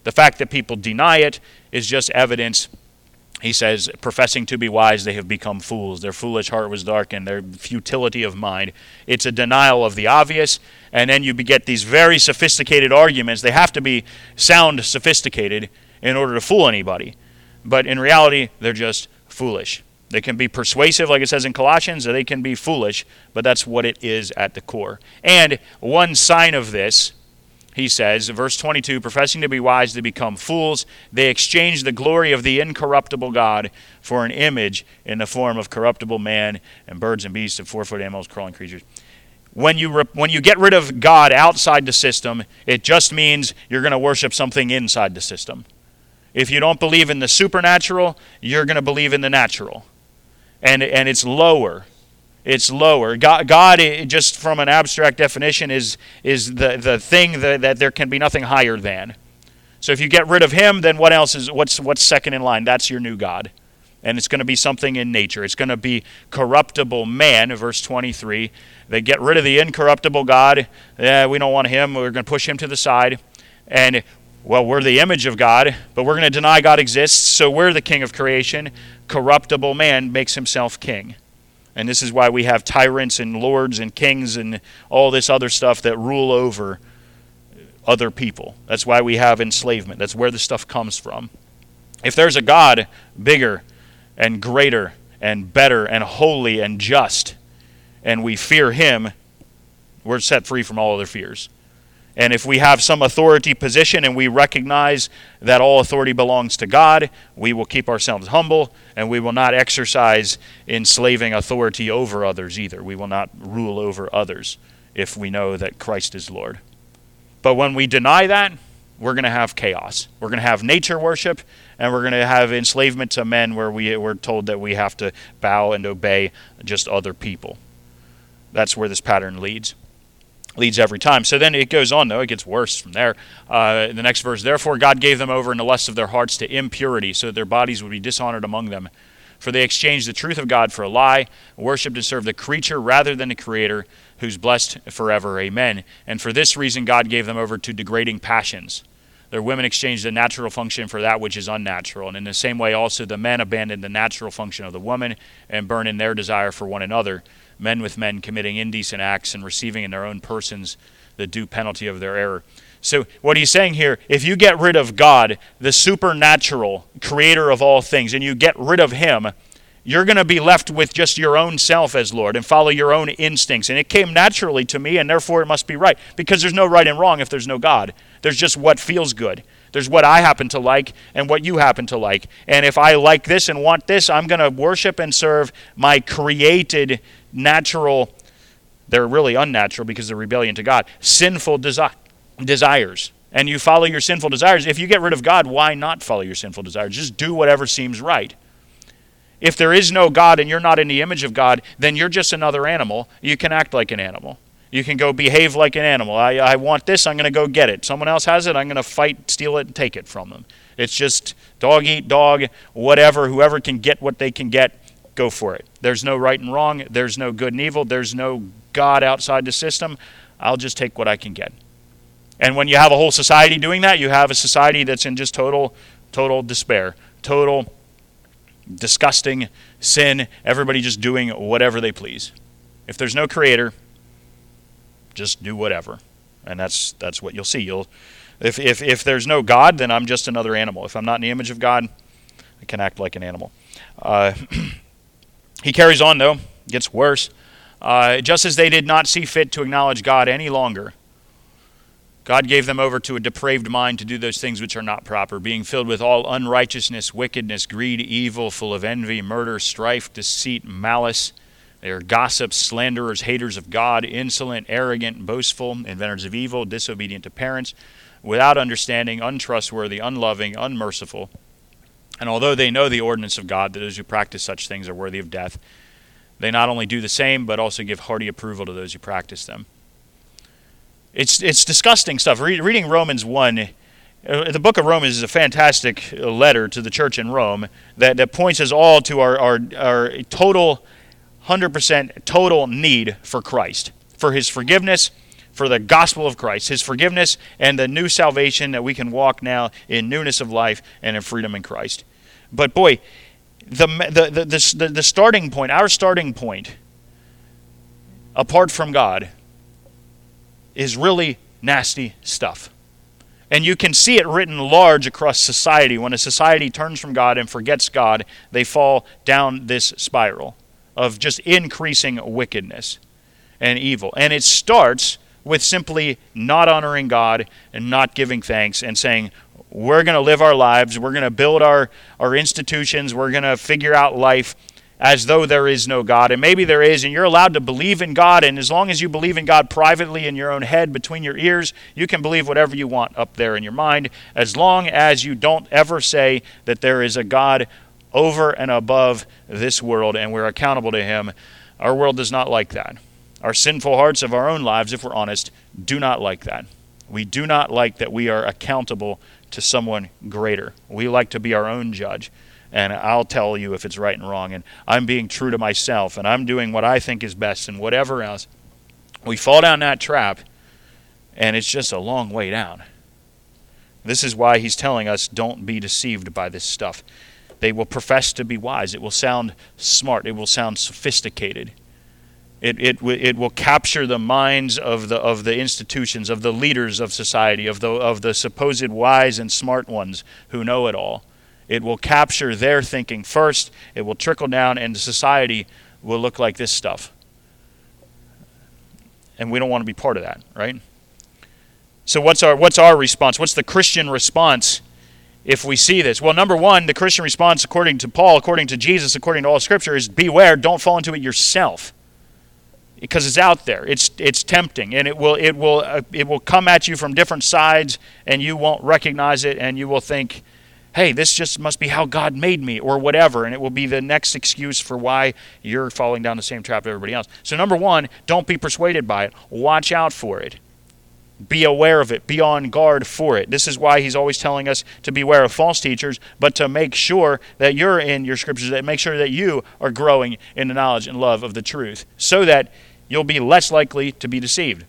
The fact that people deny it is just evidence. He says, professing to be wise, they have become fools. Their foolish heart was darkened, their futility of mind. It's a denial of the obvious, and then you get these very sophisticated arguments. They have to sound sophisticated in order to fool anybody. But in reality, they're just foolish. They can be persuasive, like it says in Colossians, or they can be foolish, but that's what it is at the core. And one sign of this, he says, verse 22, professing to be wise, they become fools. They exchange the glory of the incorruptible God for an image in the form of corruptible man and birds and beasts and four-footed animals, crawling creatures. When you get rid of God outside the system, it just means you're going to worship something inside the system. If you don't believe in the supernatural, you're going to believe in the natural. And it's lower. It's lower. God, just from an abstract definition, is the thing that there can be nothing higher than. So if you get rid of him, then what's second in line? That's your new God. And it's going to be something in nature. It's going to be corruptible man, verse 23. They get rid of the incorruptible God. We don't want him. We're going to push him to the side. And, well, we're the image of God, but we're going to deny God exists, so we're the king of creation. Corruptible man makes himself king. And this is why we have tyrants and lords and kings and all this other stuff that rule over other people. That's why we have enslavement. That's where the stuff comes from. If there's a God bigger and greater and better and holy and just, and we fear him, we're set free from all other fears. And if we have some authority position and we recognize that all authority belongs to God, we will keep ourselves humble, and we will not exercise enslaving authority over others either. We will not rule over others if we know that Christ is Lord. But when we deny that, we're going to have chaos. We're going to have nature worship, and we're going to have enslavement to men where we're told that we have to bow and obey just other people. That's where this pattern leads every time. So then it goes on, though. It gets worse from there. The next verse, therefore God gave them over in the lust of their hearts to impurity, so that their bodies would be dishonored among them. For they exchanged the truth of God for a lie, worshipped and served the creature rather than the Creator, who's blessed forever. Amen. And for this reason God gave them over to degrading passions. Their women exchanged the natural function for that which is unnatural. And in the same way also the men abandoned the natural function of the woman and burned in their desire for one another, men with men committing indecent acts and receiving in their own persons the due penalty of their error. So what he's saying here, if you get rid of God, the supernatural creator of all things, and you get rid of him, you're going to be left with just your own self as Lord and follow your own instincts. And it came naturally to me, and therefore it must be right. Because there's no right and wrong if there's no God. There's just what feels good. There's what I happen to like and what you happen to like. And if I like this and want this, I'm going to worship and serve my created natural, they're really unnatural because they're rebellion to God, sinful desires. And you follow your sinful desires. If you get rid of God, why not follow your sinful desires? Just do whatever seems right. If there is no God and you're not in the image of God, then you're just another animal. You can act like an animal. You can go behave like an animal. I want this, I'm going to go get it. Someone else has it, I'm going to fight, steal it, and take it from them. It's just dog eat dog, whatever. Whoever can get what they can get, go for it. There's no right and wrong. There's no good and evil. There's no God outside the system. I'll just take what I can get. And when you have a whole society doing that, you have a society that's in just total despair, total disgusting sin, everybody just doing whatever they please. If there's no creator, just do whatever. And that's what you'll see. If there's no God, then I'm just another animal. If I'm not in the image of God, I can act like an animal. He carries on, though. It gets worse. Just as they did not see fit to acknowledge God any longer, God gave them over to a depraved mind to do those things which are not proper, being filled with all unrighteousness, wickedness, greed, evil, full of envy, murder, strife, deceit, malice. They are gossips, slanderers, haters of God, insolent, arrogant, boastful, inventors of evil, disobedient to parents, without understanding, untrustworthy, unloving, unmerciful. And although they know the ordinance of God, that those who practice such things are worthy of death, they not only do the same, but also give hearty approval to those who practice them. It's disgusting stuff. Reading Romans 1, the book of Romans is a fantastic letter to the church in Rome that points us all to our total, 100% total need for Christ, for his forgiveness, for the gospel of Christ, his forgiveness and the new salvation that we can walk now in newness of life and in freedom in Christ. But boy, the starting point, our starting point, apart from God, is really nasty stuff. And you can see it written large across society. When a society turns from God and forgets God, they fall down this spiral of just increasing wickedness and evil. And it starts with simply not honoring God and not giving thanks and saying, we're going to live our lives, we're going to build our institutions, we're going to figure out life as though there is no God. And maybe there is, and you're allowed to believe in God, and as long as you believe in God privately in your own head, between your ears, you can believe whatever you want up there in your mind, as long as you don't ever say that there is a God over and above this world, and we're accountable to him. Our world does not like that. Our sinful hearts of our own lives, if we're honest, do not like that. We do not like that we are accountable to someone greater. We like to be our own judge. And I'll tell you if it's right and wrong, and I'm being true to myself, and I'm doing what I think is best, and whatever else. We fall down that trap, and it's just a long way down. This is why he's telling us, don't be deceived by this stuff. They will profess to be wise. It will sound smart. It will sound sophisticated. It will capture the minds of the institutions, of the leaders of society, of the supposed wise and smart ones who know it all. It will capture their thinking first. It will trickle down, and society will look like this stuff. And we don't want to be part of that, right? So what's our response? What's the Christian response if we see this? Well, number one, the Christian response, according to Paul, according to Jesus, according to all Scripture, is beware, don't fall into it yourself. Because it's out there, it's tempting, and it will come at you from different sides, and you won't recognize it, and you will think, hey, this just must be how God made me, or whatever, and it will be the next excuse for why you're falling down the same trap as everybody else. So number one, don't be persuaded by it. Watch out for it. Be aware of it. Be on guard for it. This is why he's always telling us to beware of false teachers, but to make sure that you're in your scriptures, that make sure that you are growing in the knowledge and love of the truth, so that you'll be less likely to be deceived.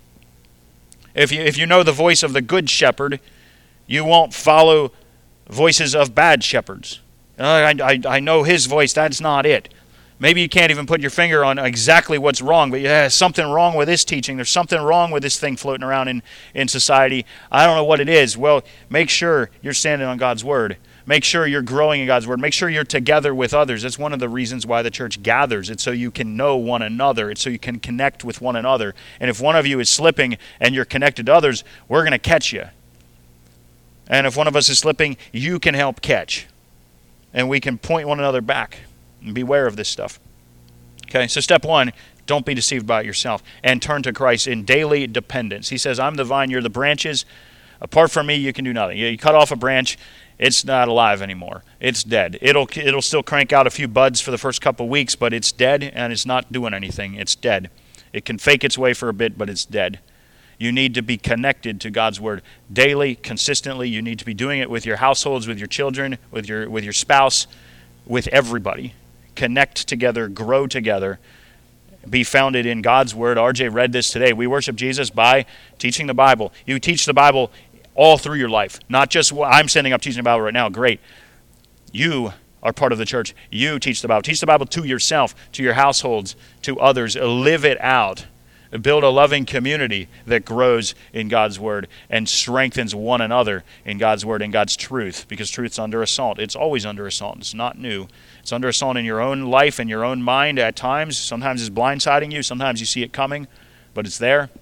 If you know the voice of the good shepherd, you won't follow voices of bad shepherds. I know his voice, that's not it. Maybe you can't even put your finger on exactly what's wrong, but there's something wrong with this teaching. There's something wrong with this thing floating around in society. I don't know what it is. Well, make sure you're standing on God's word. Make sure you're growing in God's word. Make sure you're together with others. That's one of the reasons why the church gathers. It's so you can know one another. It's so you can connect with one another. And if one of you is slipping and you're connected to others, we're going to catch you. And if one of us is slipping, you can help catch. And we can point one another back. And beware of this stuff. Okay, so step one, don't be deceived by it yourself. And turn to Christ in daily dependence. He says, I'm the vine, you're the branches. Apart from me, you can do nothing. You cut off a branch, it's not alive anymore. It's dead. It'll still crank out a few buds for the first couple of weeks, but it's dead and it's not doing anything. It's dead. It can fake its way for a bit, but it's dead. You need to be connected to God's word daily, consistently. You need to be doing it with your households, with your children, with your spouse, with everybody. Connect together, grow together, be founded in God's word. RJ read this today. We worship Jesus by teaching the Bible. You teach the Bible all through your life, not just I'm standing up teaching the Bible right now. Great. You are part of the church. You teach the Bible. Teach the Bible to yourself, to your households, to others. Live it out. Build a loving community that grows in God's word and strengthens one another in God's word and God's truth, because truth's under assault. It's always under assault. It's not new. It's under assault in your own life and your own mind at times. Sometimes it's blindsiding you. Sometimes you see it coming, but it's there.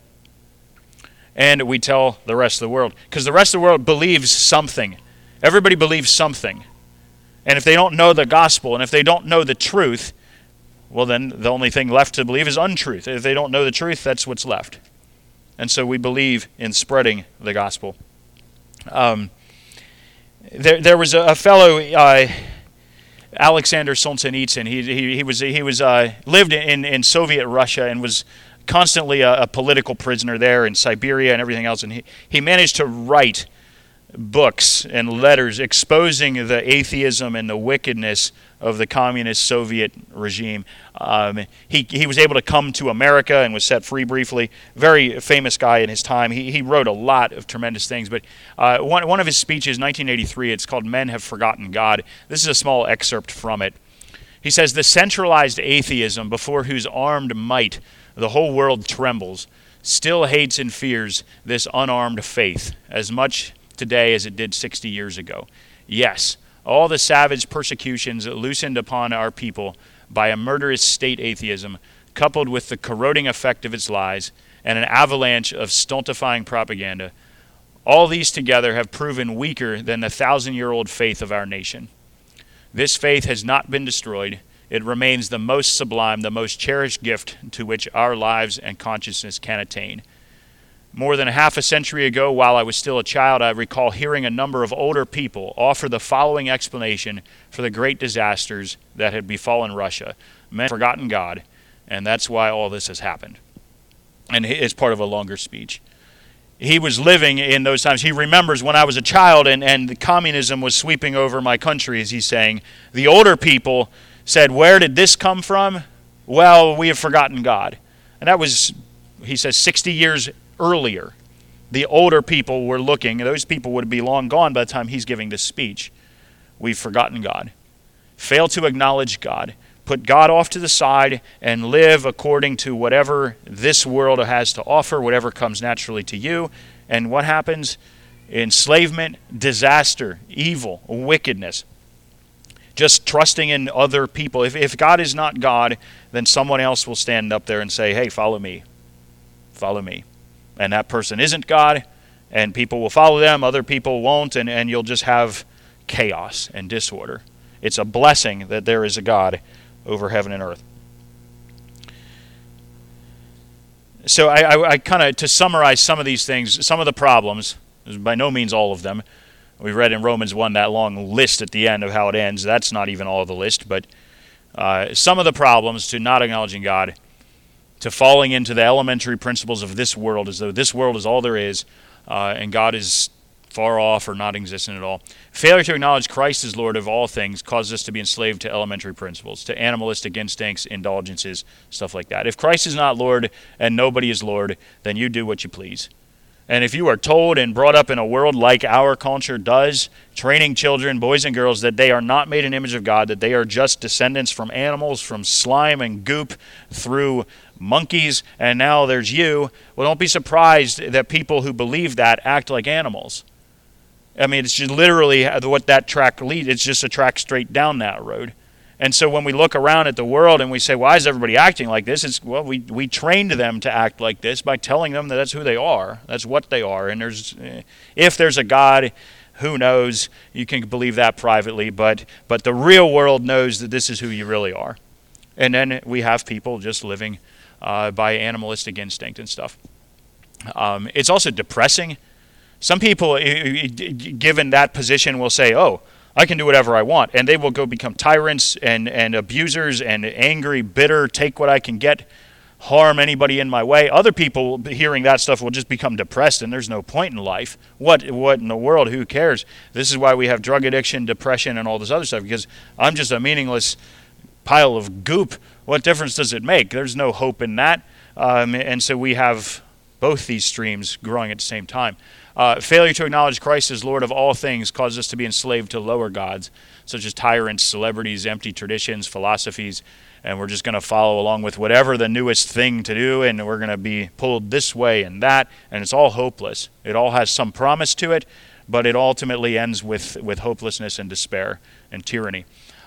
And we tell the rest of the world, because the rest of the world believes something. Everybody believes something. And if they don't know the gospel and if they don't know the truth, well, then the only thing left to believe is untruth. If they don't know the truth, that's what's left. And so we believe in spreading the gospel. There was a fellow, Alexander Solzhenitsyn. He was lived in Soviet Russia and was constantly a political prisoner there in Siberia and everything else. And he managed to write books and letters exposing the atheism and the wickedness of the communist Soviet regime. He was able to come to America and was set free briefly. Very famous guy in his time. He wrote a lot of tremendous things, but one of his speeches, 1983, it's called Men Have Forgotten God. This is a small excerpt from it. He says, "The centralized atheism before whose armed might the whole world trembles still hates and fears this unarmed faith as much today as it did 60 years ago. Yes, all the savage persecutions loosened upon our people by a murderous state atheism, coupled with the corroding effect of its lies and an avalanche of stultifying propaganda, all these together have proven weaker than the 1,000-year-old faith of our nation. This faith has not been destroyed. It remains the most sublime, the most cherished gift to which our lives and consciousness can attain. More than half a century ago, while I was still a child, I recall hearing a number of older people offer the following explanation for the great disasters that had befallen Russia. Men have forgotten God, and that's why all this has happened." And it's part of a longer speech. He was living in those times. He remembers when I was a child and the communism was sweeping over my country, as he's saying. The older people said, "Where did this come from?" "Well, we have forgotten God." And that was, he says, 60 years earlier. The older people were looking. Those people would be long gone by the time he's giving this speech. We've forgotten God. Fail to acknowledge God. Put God off to the side and live according to whatever this world has to offer, whatever comes naturally to you. And what happens? Enslavement, disaster, evil, wickedness. Just trusting in other people. If God is not God, then someone else will stand up there and say, "Hey, follow me. Follow me." And that person isn't God, and people will follow them, other people won't, and you'll just have chaos and disorder. It's a blessing that there is a God over heaven and earth. So I kind of, to summarize some of these things, some of the problems, by no means all of them. We read in Romans 1 that long list at the end of how it ends. That's not even all of the list, but some of the problems to not acknowledging God, to falling into the elementary principles of this world, as though this world is all there is, and God is far off or not existent at all. Failure to acknowledge Christ as Lord of all things causes us to be enslaved to elementary principles, to animalistic instincts, indulgences, stuff like that. If Christ is not Lord and nobody is Lord, then you do what you please. And if you are told and brought up in a world like our culture does, training children, boys and girls, that they are not made in the image of God, that they are just descendants from animals, from slime and goop through monkeys, and now there's you, well, don't be surprised that people who believe that act like animals. I mean, it's just literally what that track leads. It's just a track straight down that road. And so when we look around at the world and we say, why is everybody acting like this? It's, well, we trained them to act like this by telling them that that's who they are. That's what they are. And if there's a God, who knows? You can believe that privately. But the real world knows that this is who you really are. And then we have people just living by animalistic instinct and stuff. It's also depressing. Some people, given that position, will say, oh, I can do whatever I want. And they will go become tyrants and abusers and angry, bitter, take what I can get, harm anybody in my way. Other people, hearing that stuff, will just become depressed, and there's no point in life. What in the world? Who cares? This is why we have drug addiction, depression, and all this other stuff, because I'm just a meaningless pile of goop. What difference does it make? There's no hope in that. And so we have both these streams growing at the same time. Failure to acknowledge Christ as Lord of all things causes us to be enslaved to lower gods, such as tyrants, celebrities, empty traditions, philosophies, and we're just going to follow along with whatever the newest thing to do, and we're going to be pulled this way and that, and it's all hopeless. It all has some promise to it, but it ultimately ends with hopelessness and despair and tyranny.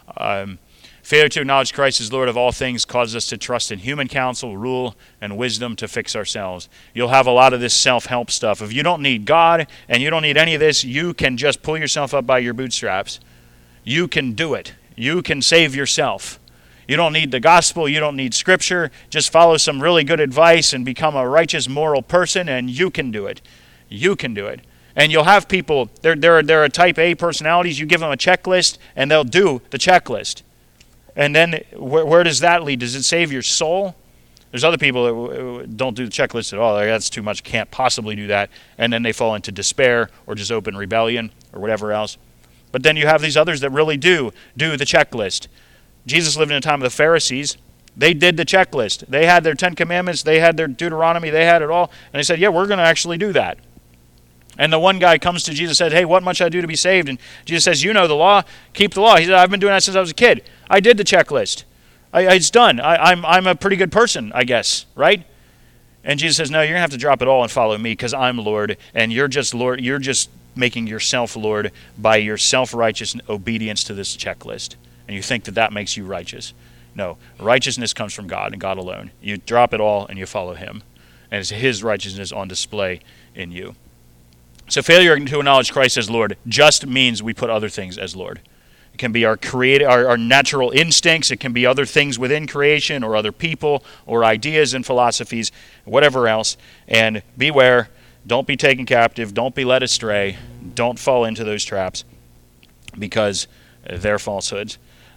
Failure to acknowledge Christ as Lord of all things causes us to trust in human counsel, rule, and wisdom to fix ourselves. You'll have a lot of this self-help stuff. If you don't need God and you don't need any of this, you can just pull yourself up by your bootstraps. You can do it. You can save yourself. You don't need the gospel. You don't need scripture. Just follow some really good advice and become a righteous, moral person, and you can do it. You can do it. And you'll have people, they're a type A personalities. You give them a checklist, and they'll do the checklist. And then where does that lead? Does it save your soul? There's other people that don't do the checklist at all. Like, that's too much, can't possibly do that. And then they fall into despair or just open rebellion or whatever else. But then you have these others that really do the checklist. Jesus lived in a time of the Pharisees. They did the checklist. They had their 10 Commandments. They had their Deuteronomy. They had it all. And they said, yeah, we're going to actually do that. And the one guy comes to Jesus and said, hey, what must I do to be saved? And Jesus says, you know the law. Keep the law. He said, I've been doing that since I was a kid. I did the checklist. It's done. I'm a pretty good person, I guess, right? And Jesus says, no, you're going to have to drop it all and follow me because I'm Lord, and you're just Lord. You're just making yourself Lord by your self-righteous obedience to this checklist. And you think that that makes you righteous. No, righteousness comes from God and God alone. You drop it all and you follow him. And it's his righteousness on display in you. So failure to acknowledge Christ as Lord just means we put other things as Lord. It can be our natural instincts. It can be other things within creation or other people or ideas and philosophies, whatever else. And beware, don't be taken captive. Don't be led astray. Don't fall into those traps because they're falsehoods.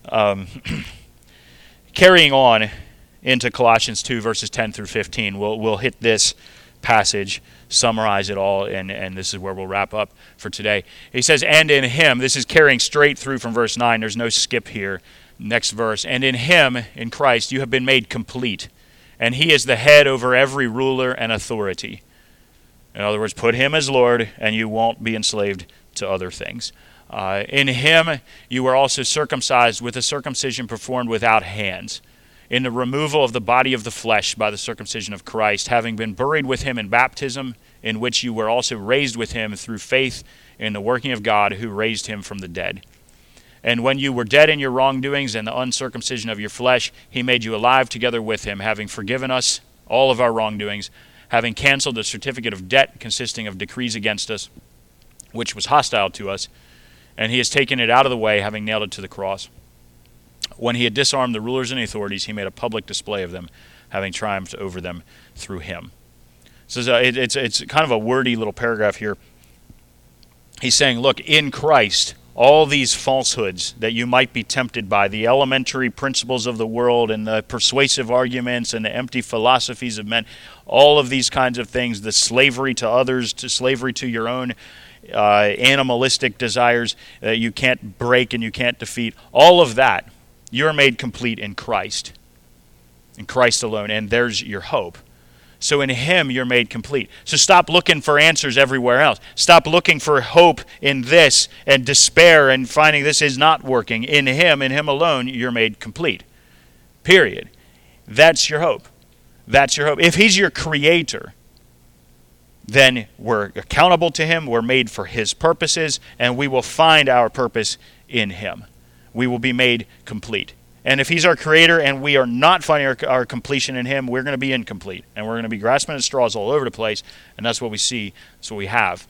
Carrying on into Colossians 2, verses 10 through 15, we'll hit this passage, summarize it all, and this is where we'll wrap up for today. He says, and in him, this is carrying straight through from verse 9, there's no skip here. Next verse, and in him, in Christ, you have been made complete, and he is the head over every ruler and authority. In other words, put him as Lord, and you won't be enslaved to other things. In him, you were also circumcised with a circumcision performed without hands, in the removal of the body of the flesh by the circumcision of Christ, having been buried with him in baptism, in which you were also raised with him through faith in the working of God who raised him from the dead. And when you were dead in your wrongdoings and the uncircumcision of your flesh, he made you alive together with him, having forgiven us all of our wrongdoings, having canceled the certificate of debt consisting of decrees against us, which was hostile to us, and he has taken it out of the way, having nailed it to the cross. When he had disarmed the rulers and authorities, he made a public display of them, having triumphed over them through him. So it's kind of a wordy little paragraph here. He's saying, look, in Christ, all these falsehoods that you might be tempted by, the elementary principles of the world and the persuasive arguments and the empty philosophies of men, all of these kinds of things, the slavery to others, to slavery to your own animalistic desires that you can't break and you can't defeat, all of that, you're made complete in Christ alone, and there's your hope. So in him, you're made complete. So stop looking for answers everywhere else. Stop looking for hope in this and despair and finding this is not working. In him alone, you're made complete. Period. That's your hope. That's your hope. If he's your creator, then we're accountable to him, we're made for his purposes, and we will find our purpose in him. We will be made complete. And if he's our creator and we are not finding our completion in him, we're going to be incomplete. And we're going to be grasping at straws all over the place, and that's what we see, that's what we have.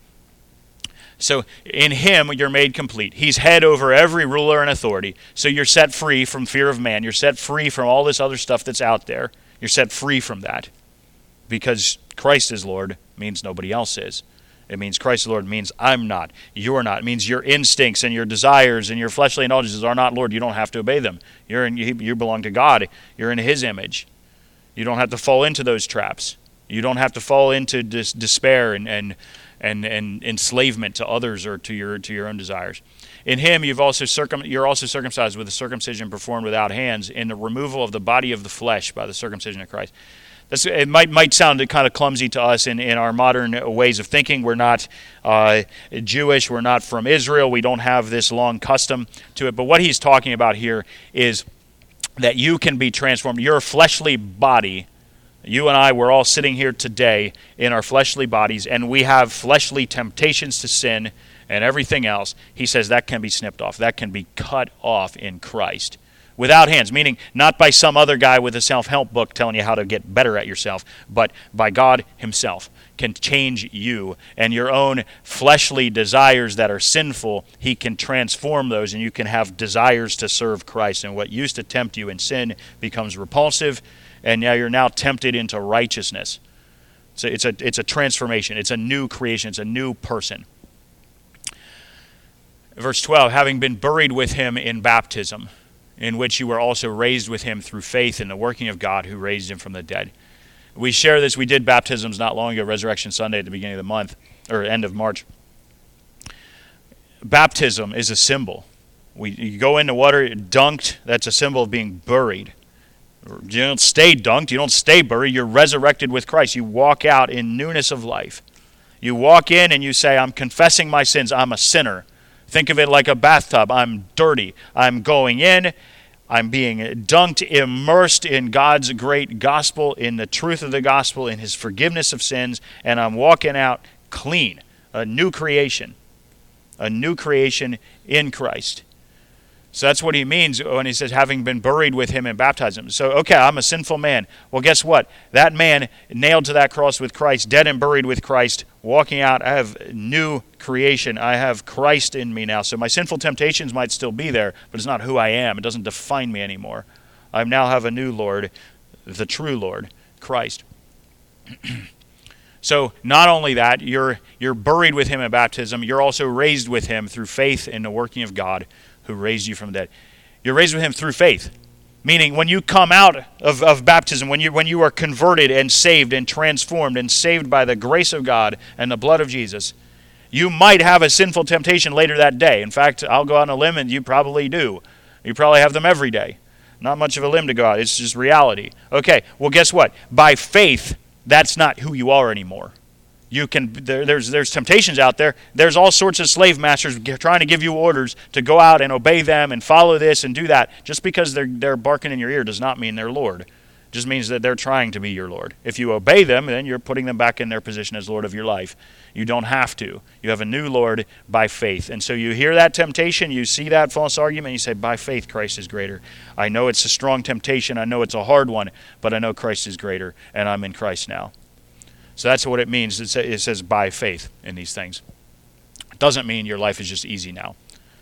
So in him, you're made complete. He's head over every ruler and authority. So you're set free from fear of man. You're set free from all this other stuff that's out there. You're set free from that. Because Christ is Lord means nobody else is. It means Christ is Lord means I'm not, you're not. It means your instincts and your desires and your fleshly indulgences are not Lord. You don't have to obey them. You belong to God. You're in his image. You don't have to fall into those traps. You don't have to fall into despair and enslavement to others or to your own desires. In him, you're also circumcised with a circumcision performed without hands, in the removal of the body of the flesh by the circumcision of Christ. It might sound kind of clumsy to us in our modern ways of thinking. We're not Jewish. We're not from Israel. We don't have this long custom to it. But what he's talking about here is that you can be transformed. Your fleshly body, you and I, we're all sitting here today in our fleshly bodies, and we have fleshly temptations to sin and everything else. He says that can be snipped off. That can be cut off in Christ. Without hands, meaning not by some other guy with a self-help book telling you how to get better at yourself, but by God himself can change you, and your own fleshly desires that are sinful, he can transform those, and you can have desires to serve Christ. And what used to tempt you in sin becomes repulsive, and now you're now tempted into righteousness. So it's a transformation. It's a new creation. It's a new person. Verse 12, having been buried with him in baptism. in which you were also raised with him through faith in the working of God who raised him from the dead. We share this. We did baptisms not long ago, Resurrection Sunday at the beginning of the month, or end of March. Baptism is a symbol. You go into water, dunked, that's a symbol of being buried. You don't stay dunked, you don't stay buried, you're resurrected with Christ. You walk out in newness of life. You walk in and you say, I'm confessing my sins, I'm a sinner. Think of it like a bathtub. I'm dirty. I'm going in. I'm being dunked, immersed in God's great gospel, in the truth of the gospel, in his forgiveness of sins, and I'm walking out clean, a new creation in Christ. So that's what he means when he says having been buried with him in baptism. So, okay, I'm a sinful man. Well, guess what? That man nailed to that cross with Christ, dead and buried with Christ, walking out, I have new creation. I have Christ in me now. So my sinful temptations might still be there, but it's not who I am. It doesn't define me anymore. I now have a new Lord, the true Lord, Christ. So not only that, you're buried with him in baptism, you're also raised with him through faith in the working of God who raised you from the dead. You're raised with him through faith. Meaning when you come out of baptism, when you are converted and saved and transformed and saved by the grace of God and the blood of Jesus, you might have a sinful temptation later that day. In fact, I'll go out on a limb, and you probably do. You probably have them every day. Not much of a limb to go out. It's just reality. Okay, well, guess what? By faith, that's not who you are anymore. There's temptations out there. There's all sorts of slave masters trying to give you orders to go out and obey them and follow this and do that. Just because they're barking in your ear does not mean they're Lord. It just means that they're trying to be your Lord. If you obey them, then you're putting them back in their position as Lord of your life. You don't have to. You have a new Lord by faith. And so you hear that temptation, you see that false argument, you say, by faith, Christ is greater. I know it's a strong temptation. I know it's a hard one, but I know Christ is greater, and I'm in Christ now. So that's what it means. It says by faith in these things. It doesn't mean your life is just easy now.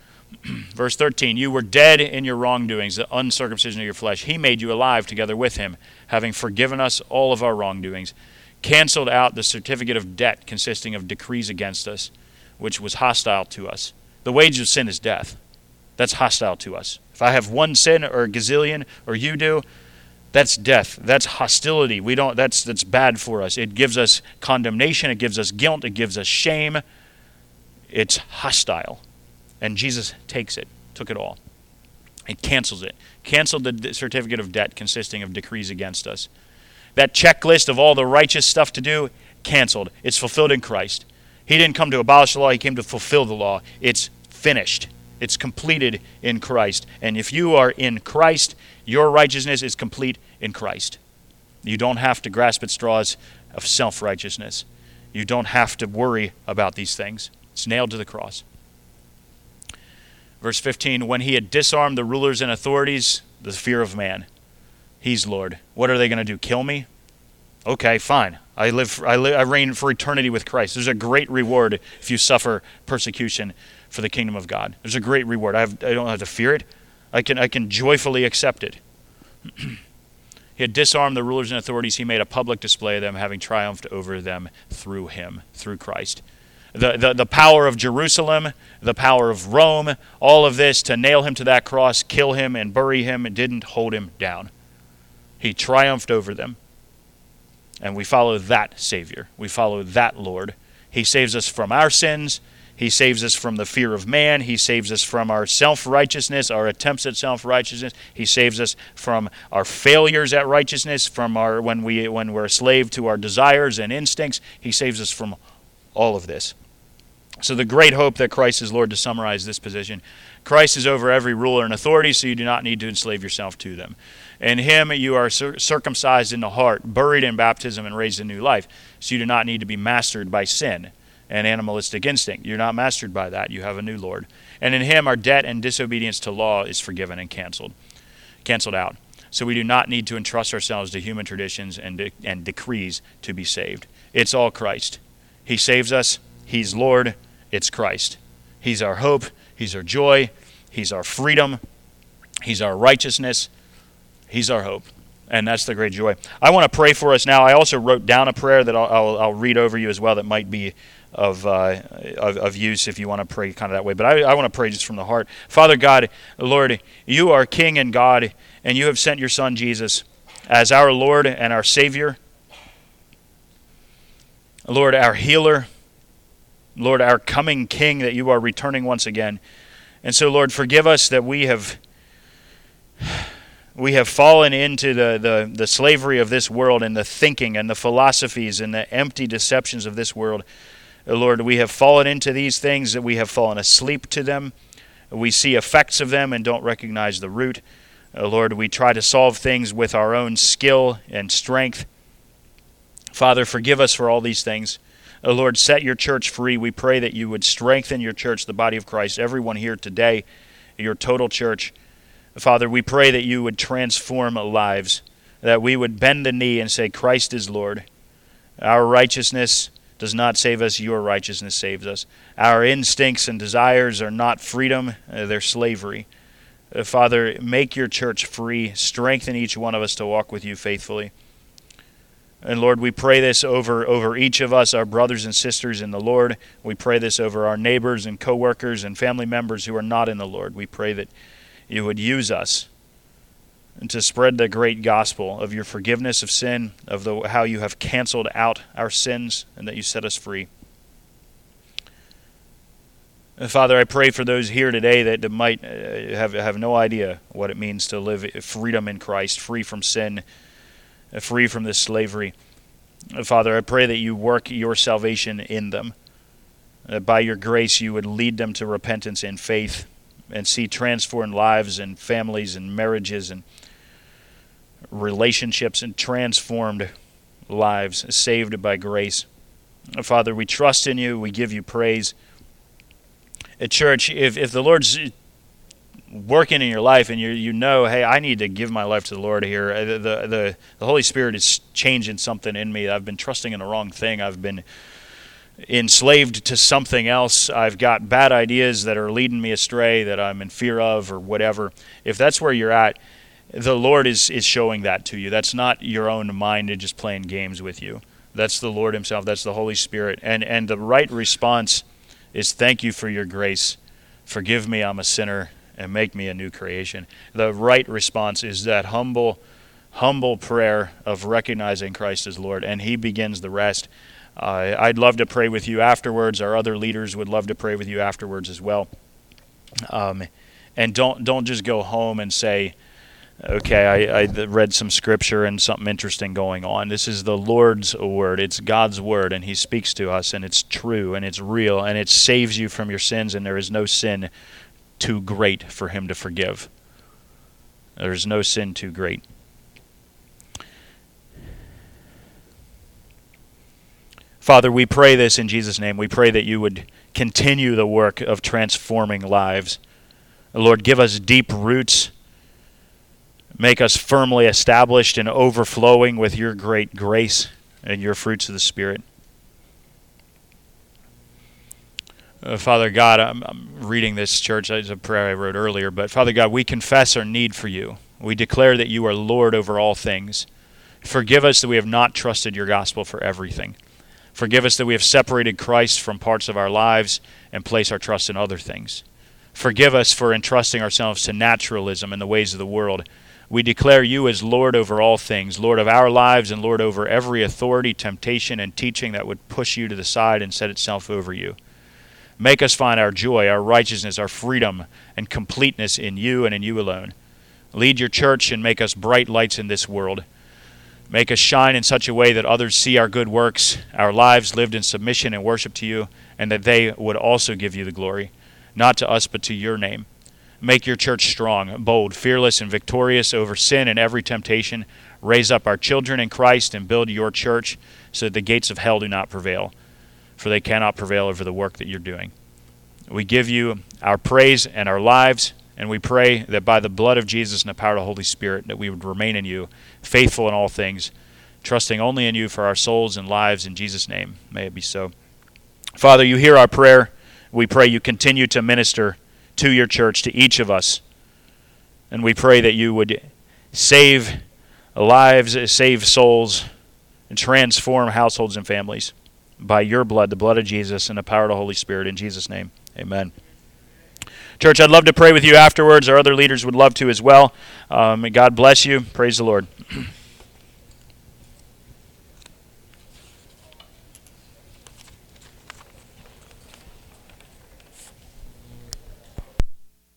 Verse 13, you were dead in your wrongdoings, the uncircumcision of your flesh. He made you alive together with him, having forgiven us all of our wrongdoings, canceled out the certificate of debt consisting of decrees against us, which was hostile to us. The wage of sin is death. That's hostile to us. If I have one sin or a gazillion, or you do, that's death. That's hostility. That's bad for us. It gives us condemnation. It gives us guilt. It gives us shame. It's hostile. And Jesus takes it, took it all. It cancels it. Canceled the certificate of debt consisting of decrees against us. That checklist of all the righteous stuff to do, canceled. It's fulfilled in Christ. He didn't come to abolish the law. He came to fulfill the law. It's finished. It's completed in Christ. And if you are in Christ, your righteousness is complete in Christ. You don't have to grasp at straws of self-righteousness. You don't have to worry about these things. It's nailed to the cross. Verse 15, when he had disarmed the rulers and authorities, the fear of man. He's Lord. What are they going to do? Kill me? Okay, fine. I reign for eternity with Christ. There's a great reward if you suffer persecution for the kingdom of God. There's a great reward. I don't have to fear it. I can joyfully accept it. He had disarmed the rulers and authorities. He made a public display of them, having triumphed over them through him, through Christ. The power of Jerusalem, the power of Rome, all of this to nail him to that cross, kill him, and bury him, it didn't hold him down. He triumphed over them. And we follow that Savior. We follow that Lord. He saves us from our sins. He saves us from the fear of man. He saves us from our self-righteousness, our attempts at self-righteousness. He saves us from our failures at righteousness, from when we're a slave to our desires and instincts. He saves us from all of this. So the great hope that Christ is Lord, to summarize this position, Christ is over every ruler and authority, so you do not need to enslave yourself to them. In him you are circumcised in the heart, buried in baptism, and raised in new life. So you do not need to be mastered by sin and animalistic instinct. You're not mastered by that. You have a new Lord. And in him our debt and disobedience to law is forgiven and canceled out. So we do not need to entrust ourselves to human traditions and decrees to be saved. It's all Christ. He saves us. He's Lord. It's Christ. He's our hope. He's our joy. He's our freedom. He's our righteousness. He's our hope. And that's the great joy. I want to pray for us now. I also wrote down a prayer that I'll read over you as well that might be of use if you want to pray kind of that way. But I want to pray just from the heart. Father God, Lord, you are King and God, and you have sent your Son Jesus as our Lord and our Savior. Lord, our healer. Lord, our coming King, that you are returning once again. And so, Lord, forgive us that we have fallen into the slavery of this world and the thinking and the philosophies and the empty deceptions of this world. Lord, we have fallen into these things, that we have fallen asleep to them. We see effects of them and don't recognize the root. Lord, we try to solve things with our own skill and strength. Father, forgive us for all these things. Lord, set your church free. We pray that you would strengthen your church, the body of Christ, everyone here today, your total church. Father, we pray that you would transform lives, that we would bend the knee and say, Christ is Lord. Our righteousness does not save us, your righteousness saves us. Our instincts and desires are not freedom, they're slavery. Father, make your church free. Strengthen each one of us to walk with you faithfully. And Lord, we pray this over each of us, our brothers and sisters in the Lord. We pray this over our neighbors and co-workers and family members who are not in the Lord. We pray that you would use us and to spread the great gospel of your forgiveness of sin, of how you have canceled out our sins, and that you set us free. And Father, I pray for those here today that might have no idea what it means to live freedom in Christ, free from sin, free from this slavery. Father, I pray that you work your salvation in them. That by your grace you would lead them to repentance and faith, and see transformed lives and families and marriages and relationships and transformed lives saved by grace. Father, we trust in you. We give you praise. At church, if the Lord's working in your life and you know, hey, I need to give my life to the Lord here. The Holy Spirit is changing something in me. I've been trusting in the wrong thing. I've been enslaved to something else. I've got bad ideas that are leading me astray that I'm in fear of or whatever. If that's where you're at, the Lord is showing that to you. That's not your own mind and just playing games with you. That's the Lord himself. That's the Holy Spirit. And the right response is thank you for your grace. Forgive me, I'm a sinner, and make me a new creation. The right response is that humble prayer of recognizing Christ as Lord, and he begins the rest. I'd love to pray with you afterwards. Our other leaders would love to pray with you afterwards as well. And don't just go home and say, okay, I read some scripture and something interesting going on. This is the Lord's word. It's God's word, and he speaks to us, and it's true, and it's real, and it saves you from your sins, and there is no sin too great for him to forgive. There is no sin too great. Father, we pray this in Jesus' name. We pray that you would continue the work of transforming lives. Lord, give us deep roots. Make us firmly established and overflowing with your great grace and your fruits of the Spirit. Father God, I'm reading this, church. It's a prayer I wrote earlier. But Father God, we confess our need for you. We declare that you are Lord over all things. Forgive us that we have not trusted your gospel for everything. Forgive us that we have separated Christ from parts of our lives and placed our trust in other things. Forgive us for entrusting ourselves to naturalism and the ways of the world. We declare you as Lord over all things, Lord of our lives and Lord over every authority, temptation, and teaching that would push you to the side and set itself over you. Make us find our joy, our righteousness, our freedom, and completeness in you and in you alone. Lead your church and make us bright lights in this world. Make us shine in such a way that others see our good works, our lives lived in submission and worship to you, and that they would also give you the glory, not to us but to your name. Make your church strong, bold, fearless, and victorious over sin and every temptation. Raise up our children in Christ and build your church so that the gates of hell do not prevail, for they cannot prevail over the work that you're doing. We give you our praise and our lives, and we pray that by the blood of Jesus and the power of the Holy Spirit that we would remain in you, faithful in all things, trusting only in you for our souls and lives. In Jesus' name, may it be so. Father, you hear our prayer. We pray you continue to minister to your church, to each of us. And we pray that you would save lives, save souls, and transform households and families. by your blood, the blood of Jesus, and the power of the Holy Spirit. In Jesus' name, amen. Church, I'd love to pray with you afterwards. Our other leaders would love to as well. May God bless you. Praise the Lord.